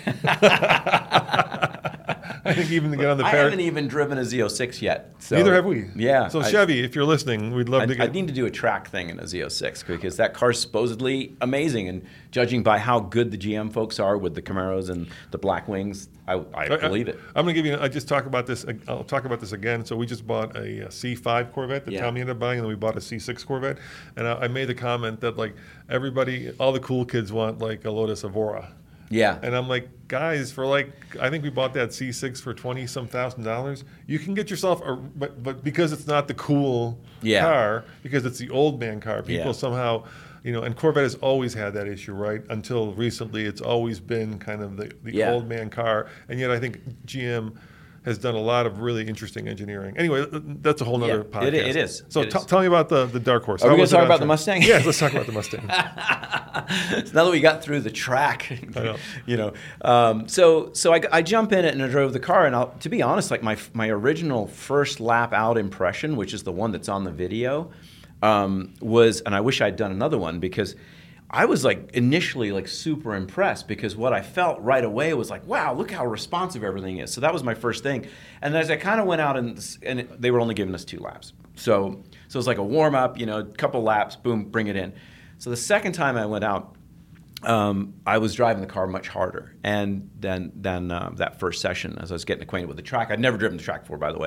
I think even to get on the I par- haven't even driven a Z oh six yet. So, Neither have we. Yeah. So I- Chevy, if you're listening, we'd love I, to I get. need to do a track thing in a Z oh six because that car's supposedly amazing, and judging by how good the G M folks are with the Camaros and the Black Wings, I, I believe it. I'm going to give you. I just talk about this. I'll talk about this again. So we just bought a, a C five Corvette that Yeah. Tommy ended up buying, and then we bought a C six Corvette. And I, I made the comment that like everybody, all the cool kids want like a Lotus Evora. Yeah. And I'm like, guys, for like, I think we bought that C six for twenty some thousand dollars. You can get yourself a, but but because it's not the cool Yeah. car, because it's the old man car, people Yeah. somehow, you know, and Corvette has always had that issue, right? Until recently, it's always been kind of the, the Yeah. old man car, and yet I think G M has done a lot of really interesting engineering. Anyway, that's a whole nother Yeah, podcast. it- it is. So It t- is. tell me about the, the Dark Horse. Are we How gonna was it talk on about the track? Mustang? Yes, let's talk about the Mustang. So now that we got through the track, know. you know, um, so so I, I jump in it and I drove the car, and I'll, to be honest, like my my original first lap out impression, which is the one that's on the video, um, was, and I wish I'd done another one because I was like initially like super impressed because what I felt right away was like, wow, look how responsive everything is. So that was my first thing, and as I kind of went out and and it, they were only giving us two laps, so so it was like a warm up, you know, a couple laps, boom, bring it in. So the second time I went out, um, I was driving the car much harder, and then than uh, that first session as I was getting acquainted with the track. I'd never driven the track before, by the way. That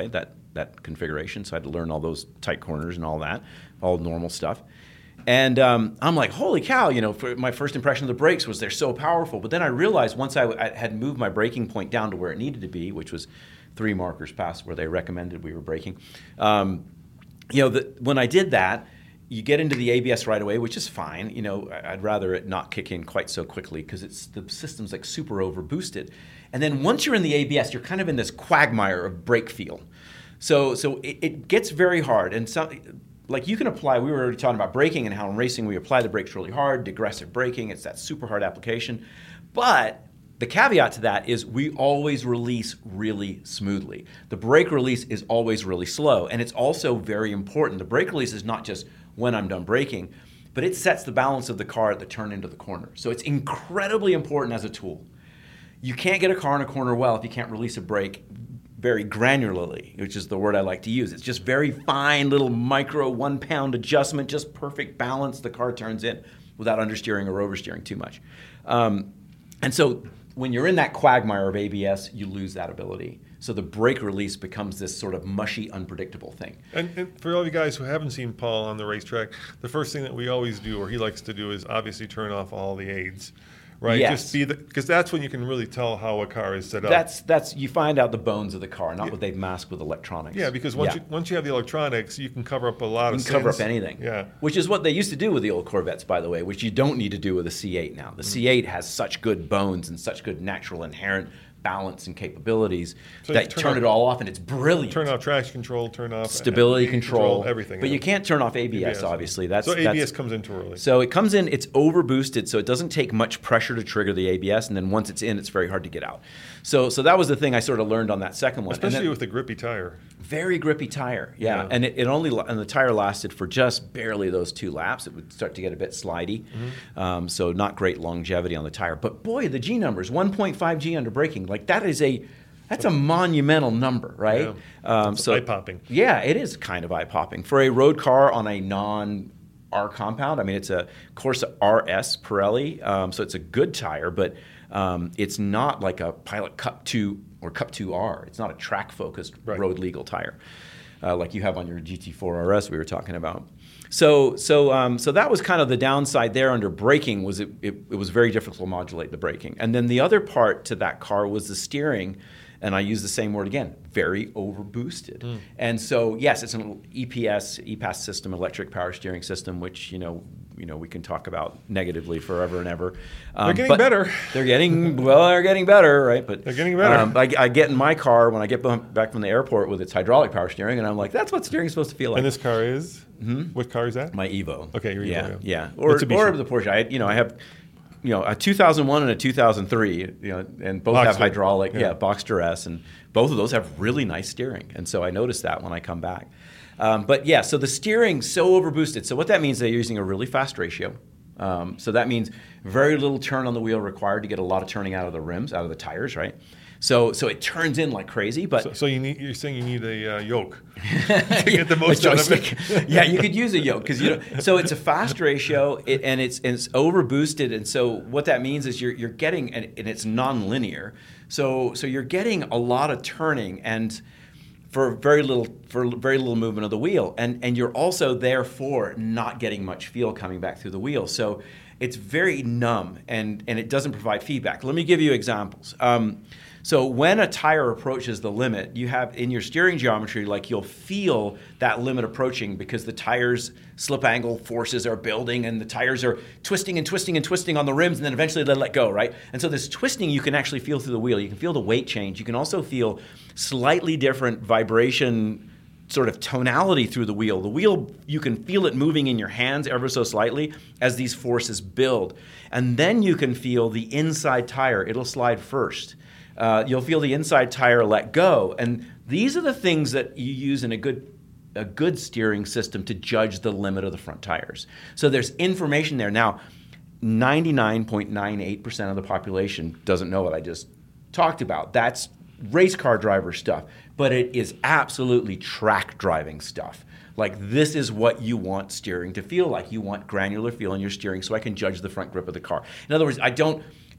that configuration, so I had to learn all those tight corners and all that, all normal stuff. And um, I'm like, holy cow, you know, for my first impression of the brakes was they're so powerful. But then I realized once I, I had moved my braking point down to where it needed to be, which was three markers past where they recommended we were braking, um, you know, the, when I did that, you get into the A B S right away, which is fine. You know, I'd rather it not kick in quite so quickly because it's the system's like super over boosted. And then once you're in the A B S, you're kind of in this quagmire of brake feel. So, so it, it gets very hard. And so, like you can apply, we were already talking about braking and how in racing we apply the brakes really hard, digressive braking, it's that super hard application. But the caveat to that is we always release really smoothly. The brake release is always really slow, and it's also very important. The brake release is not just when I'm done braking, but it sets the balance of the car at the turn into the corner. So it's incredibly important as a tool. You can't get a car in a corner well if you can't release a brake very granularly, which is the word I like to use. It's just very fine little micro one pound adjustment, just perfect balance the car turns in without understeering or oversteering too much. Um, and so when you're in that quagmire of A B S, you lose that ability. So the brake release becomes this sort of mushy, unpredictable thing. And, and for all you guys who haven't seen Paul on the racetrack, the first thing that we always do, or he likes to do, is obviously turn off all the aids. Right, yes. Just be the, because that's when you can really tell how a car is set up. That's that's you find out the bones of the car, not yeah. what they've masked with electronics. Yeah, because once yeah. you once you have the electronics, you can cover up a lot you of. You can cover sins. up anything. Yeah, which is what they used to do with the old Corvettes, by the way, which you don't need to do with the C eight now. The mm-hmm. C eight has such good bones and such good natural inherent balance and capabilities so that turn, turn it all off and it's brilliant. Turn off traction control, turn off stability control, control, everything. But yeah. you can't turn off A B S, A B S. Obviously. That's so A B S that's, comes in too early. So it comes in, it's over boosted, so it doesn't take much pressure to trigger the A B S, and then once it's in, it's very hard to get out. So so that was the thing I sort of learned on that second one. Especially then, with the grippy tire. Very grippy tire, yeah. yeah. And it, it only and the tire lasted for just barely those two laps. It would start to get a bit slidey, mm-hmm. um, so not great longevity on the tire. But boy, the G numbers, one point five G under braking, like that is a That's a monumental number, right? Yeah. Um, so eye-popping. Yeah, it is kind of eye-popping. For a road car on a non-R compound, I mean, it's a Corsa R S Pirelli, um, so it's a good tire, but um, it's not like a Pilot Cup two or Cup two R. It's not a track-focused right. road-legal tire uh, like you have on your G T four R S we were talking about. So so um, so that was kind of the downside there under braking, was it, it, it was very difficult to modulate the braking. And then the other part to that car was the steering. And I use the same word again, very over boosted. Mm. And so, yes, it's an E P S, E P A S system, electric power steering system, which, you know, you know, we can talk about negatively forever and ever. Um, they're getting better. They're getting, well, they're getting better, right? But they're getting better. Um, I, I get in my car when I get back from the airport with its hydraulic power steering, and I'm like, that's what steering is supposed to feel like. And this car is? Mm-hmm. What car is that? My Evo. Okay, your Evo. Yeah, yeah. yeah. Or, or the Porsche. I, you know, I have... You know, a two thousand one and a two thousand three, you know, and both Boxster. have hydraulic, yeah. yeah, Boxster S, and both of those have really nice steering. And so I noticed that when I come back. Um, but yeah, so the steering's so overboosted. So what that means is they're using a really fast ratio. Um, so that means very little turn on the wheel required to get a lot of turning out of the rims, out of the tires, right? So so it turns in like crazy, but so, so you need, you're saying you need a uh, yoke to get the most out of it. Yeah, you could use a yoke because you know. So it's a fast ratio, it, and it's and it's over boosted, and so what that means is you're you're getting and, and it's non-linear. So so you're getting a lot of turning and for very little for very little movement of the wheel, and and you're also therefore not getting much feel coming back through the wheel. So it's very numb and and it doesn't provide feedback. Let me give you examples. Um, So when a tire approaches the limit, you have in your steering geometry, like you'll feel that limit approaching because the tire's slip angle forces are building and the tires are twisting and twisting and twisting on the rims, and then eventually they let go, right? And so this twisting you can actually feel through the wheel. You can feel the weight change. You can also feel slightly different vibration sort of tonality through the wheel. The wheel, you can feel it moving in your hands ever so slightly as these forces build. And then you can feel the inside tire. It'll slide first. Uh, you'll feel the inside tire let go. And these are the things that you use in a good a good steering system to judge the limit of the front tires. So there's information there. Now, ninety-nine point nine eight percent of the population doesn't know what I just talked about. That's race car driver stuff. But it is absolutely track driving stuff. Like, this is what you want steering to feel like. You want granular feel in your steering so I can judge the front grip of the car. In other words, I don't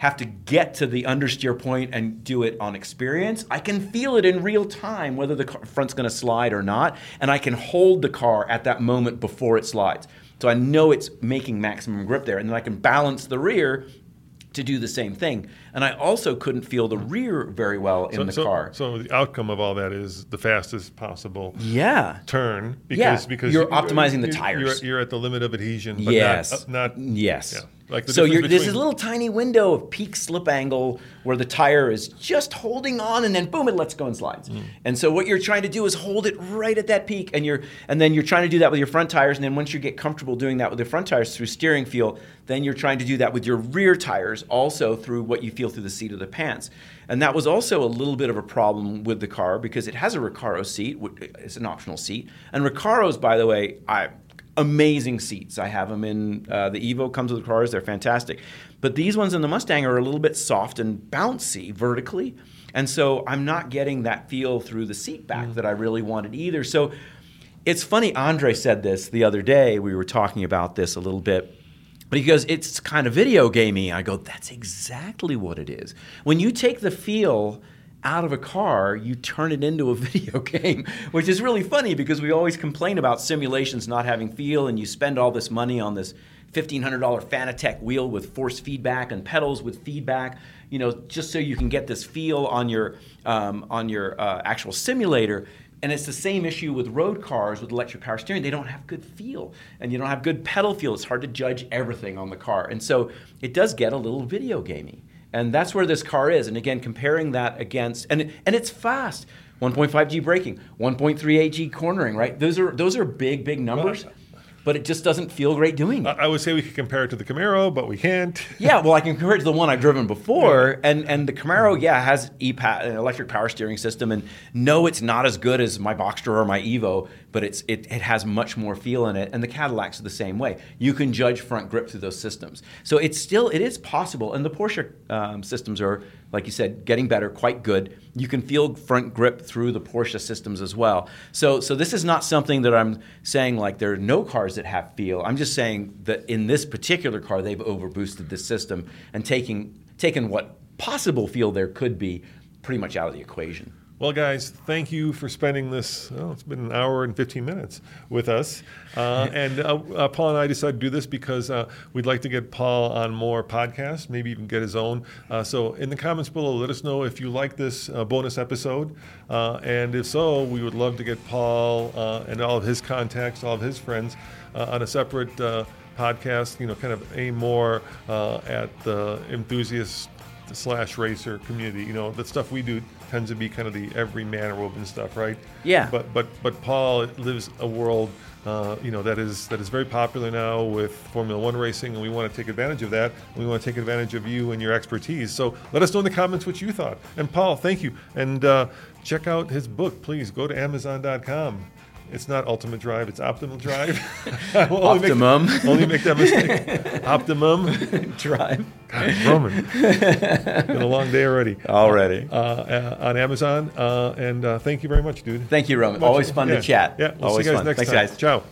have to get to the understeer point and do it on experience. I can feel it in real time, whether the car, front's going to slide or not, and I can hold the car at that moment before it slides. So I know it's making maximum grip there, and then I can balance the rear to do the same thing. And I also couldn't feel the rear very well in so, the so, car. So the outcome of all that is the fastest possible yeah. turn. Because, yeah. because you're you, optimizing the you, tires. You're, you're at the limit of adhesion, but yes. not, uh, not yes. Yeah. Like the so you're, between, there's a little tiny window of peak slip angle where the tire is just holding on, and then boom, it lets go and slides. Mm. And so what you're trying to do is hold it right at that peak, and you're and then you're trying to do that with your front tires, and then once you get comfortable doing that with the front tires through steering feel, then you're trying to do that with your rear tires also through what you feel through the seat of the pants. And that was also a little bit of a problem with the car because it has a Recaro seat. It's an optional seat. And Recaros, by the way, I amazing seats. I have them in uh, the Evo comes with the cars. They're fantastic. But these ones in the Mustang are a little bit soft and bouncy vertically. And so I'm not getting that feel through the seat back mm. that I really wanted either. So it's funny, Andre said this the other day. We were talking about this a little bit. But he goes, it's kind of video gamey. I go, that's exactly what it is. When you take the feel out of a car, you turn it into a video game, which is really funny because we always complain about simulations not having feel, and you spend all this money on this fifteen hundred dollars Fanatec wheel with force feedback and pedals with feedback, you know, just so you can get this feel on your um, on your uh, actual simulator. And it's the same issue with road cars with electric power steering. They don't have good feel, and you don't have good pedal feel. It's hard to judge everything on the car. And so it does get a little video gamey. And that's where this car is. And again, comparing that against, and and it's fast. one point five G braking, one point three eight G cornering, right? Those are those are big, big numbers. Well, but it just doesn't feel great doing it. I would say we could compare it to the Camaro, but we can't. Yeah, well, I can compare it to the one I've driven before, yeah. and and the Camaro, yeah, has E P A, an electric power steering system, and no, it's not as good as my Boxster or my Evo, but it's it, it has much more feel in it, and the Cadillacs are the same way. You can judge front grip through those systems. So it's still, it is possible, and the Porsche um, systems are, like you said, getting better, quite good. You can feel front grip through the Porsche systems as well. So so this is not something that I'm saying like there are no cars that have feel. I'm just saying that in this particular car, they've overboosted this system and taking taken what possible feel there could be pretty much out of the equation. Well, guys, thank you for spending this, oh, it's been an hour and fifteen minutes with us. Uh, and uh, uh, Paul and I decided to do this because uh, we'd like to get Paul on more podcasts, maybe even get his own. Uh, so in the comments below, let us know if you like this uh, bonus episode. Uh, and if so, we would love to get Paul uh, and all of his contacts, all of his friends uh, on a separate uh, podcast, you know, kind of aim more uh, at the enthusiast slash racer community. You know, the stuff we do tends to be kind of the everyman aerobic stuff, right? Yeah. But but but Paul lives a world, uh, you know, that is that is very popular now with Formula One racing, and we want to take advantage of that. And we want to take advantage of you and your expertise. So let us know in the comments what you thought. And Paul, thank you. And uh, check out his book, please. Go to amazon dot com. It's not Ultimate Drive, it's Optimal Drive. only Optimum. Make, only make that mistake. Optimum Drive. God, Roman. Been a long day already. Already. Uh, uh, on Amazon. Uh, and uh, thank you very much, dude. Thank you, Roman. Much, Always fun yeah, to chat. Yeah, we'll Always see you guys fun. next Thanks, time. guys. Ciao.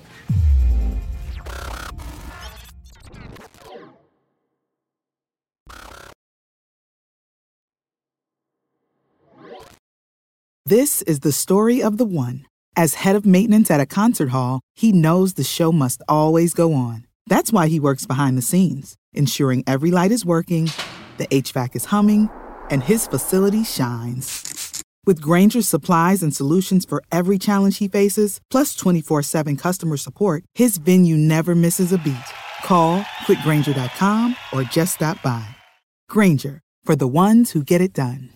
This is the story of the one. As head of maintenance at a concert hall, he knows the show must always go on. That's why he works behind the scenes, ensuring every light is working, the H V A C is humming, and his facility shines. With Grainger's supplies and solutions for every challenge he faces, plus twenty-four seven customer support, his venue never misses a beat. Call quick grainger dot com or just stop by. Grainger, for the ones who get it done.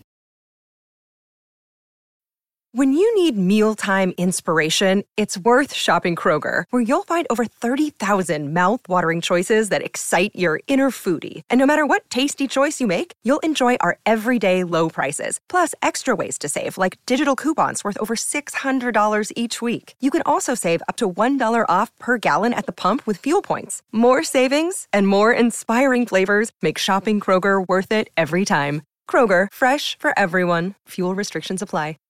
When you need mealtime inspiration, it's worth shopping Kroger, where you'll find over thirty thousand mouth-watering choices that excite your inner foodie. And no matter what tasty choice you make, you'll enjoy our everyday low prices, plus extra ways to save, like digital coupons worth over six hundred dollars each week. You can also save up to one dollar off per gallon at the pump with fuel points. More savings and more inspiring flavors make shopping Kroger worth it every time. Kroger, fresh for everyone. Fuel restrictions apply.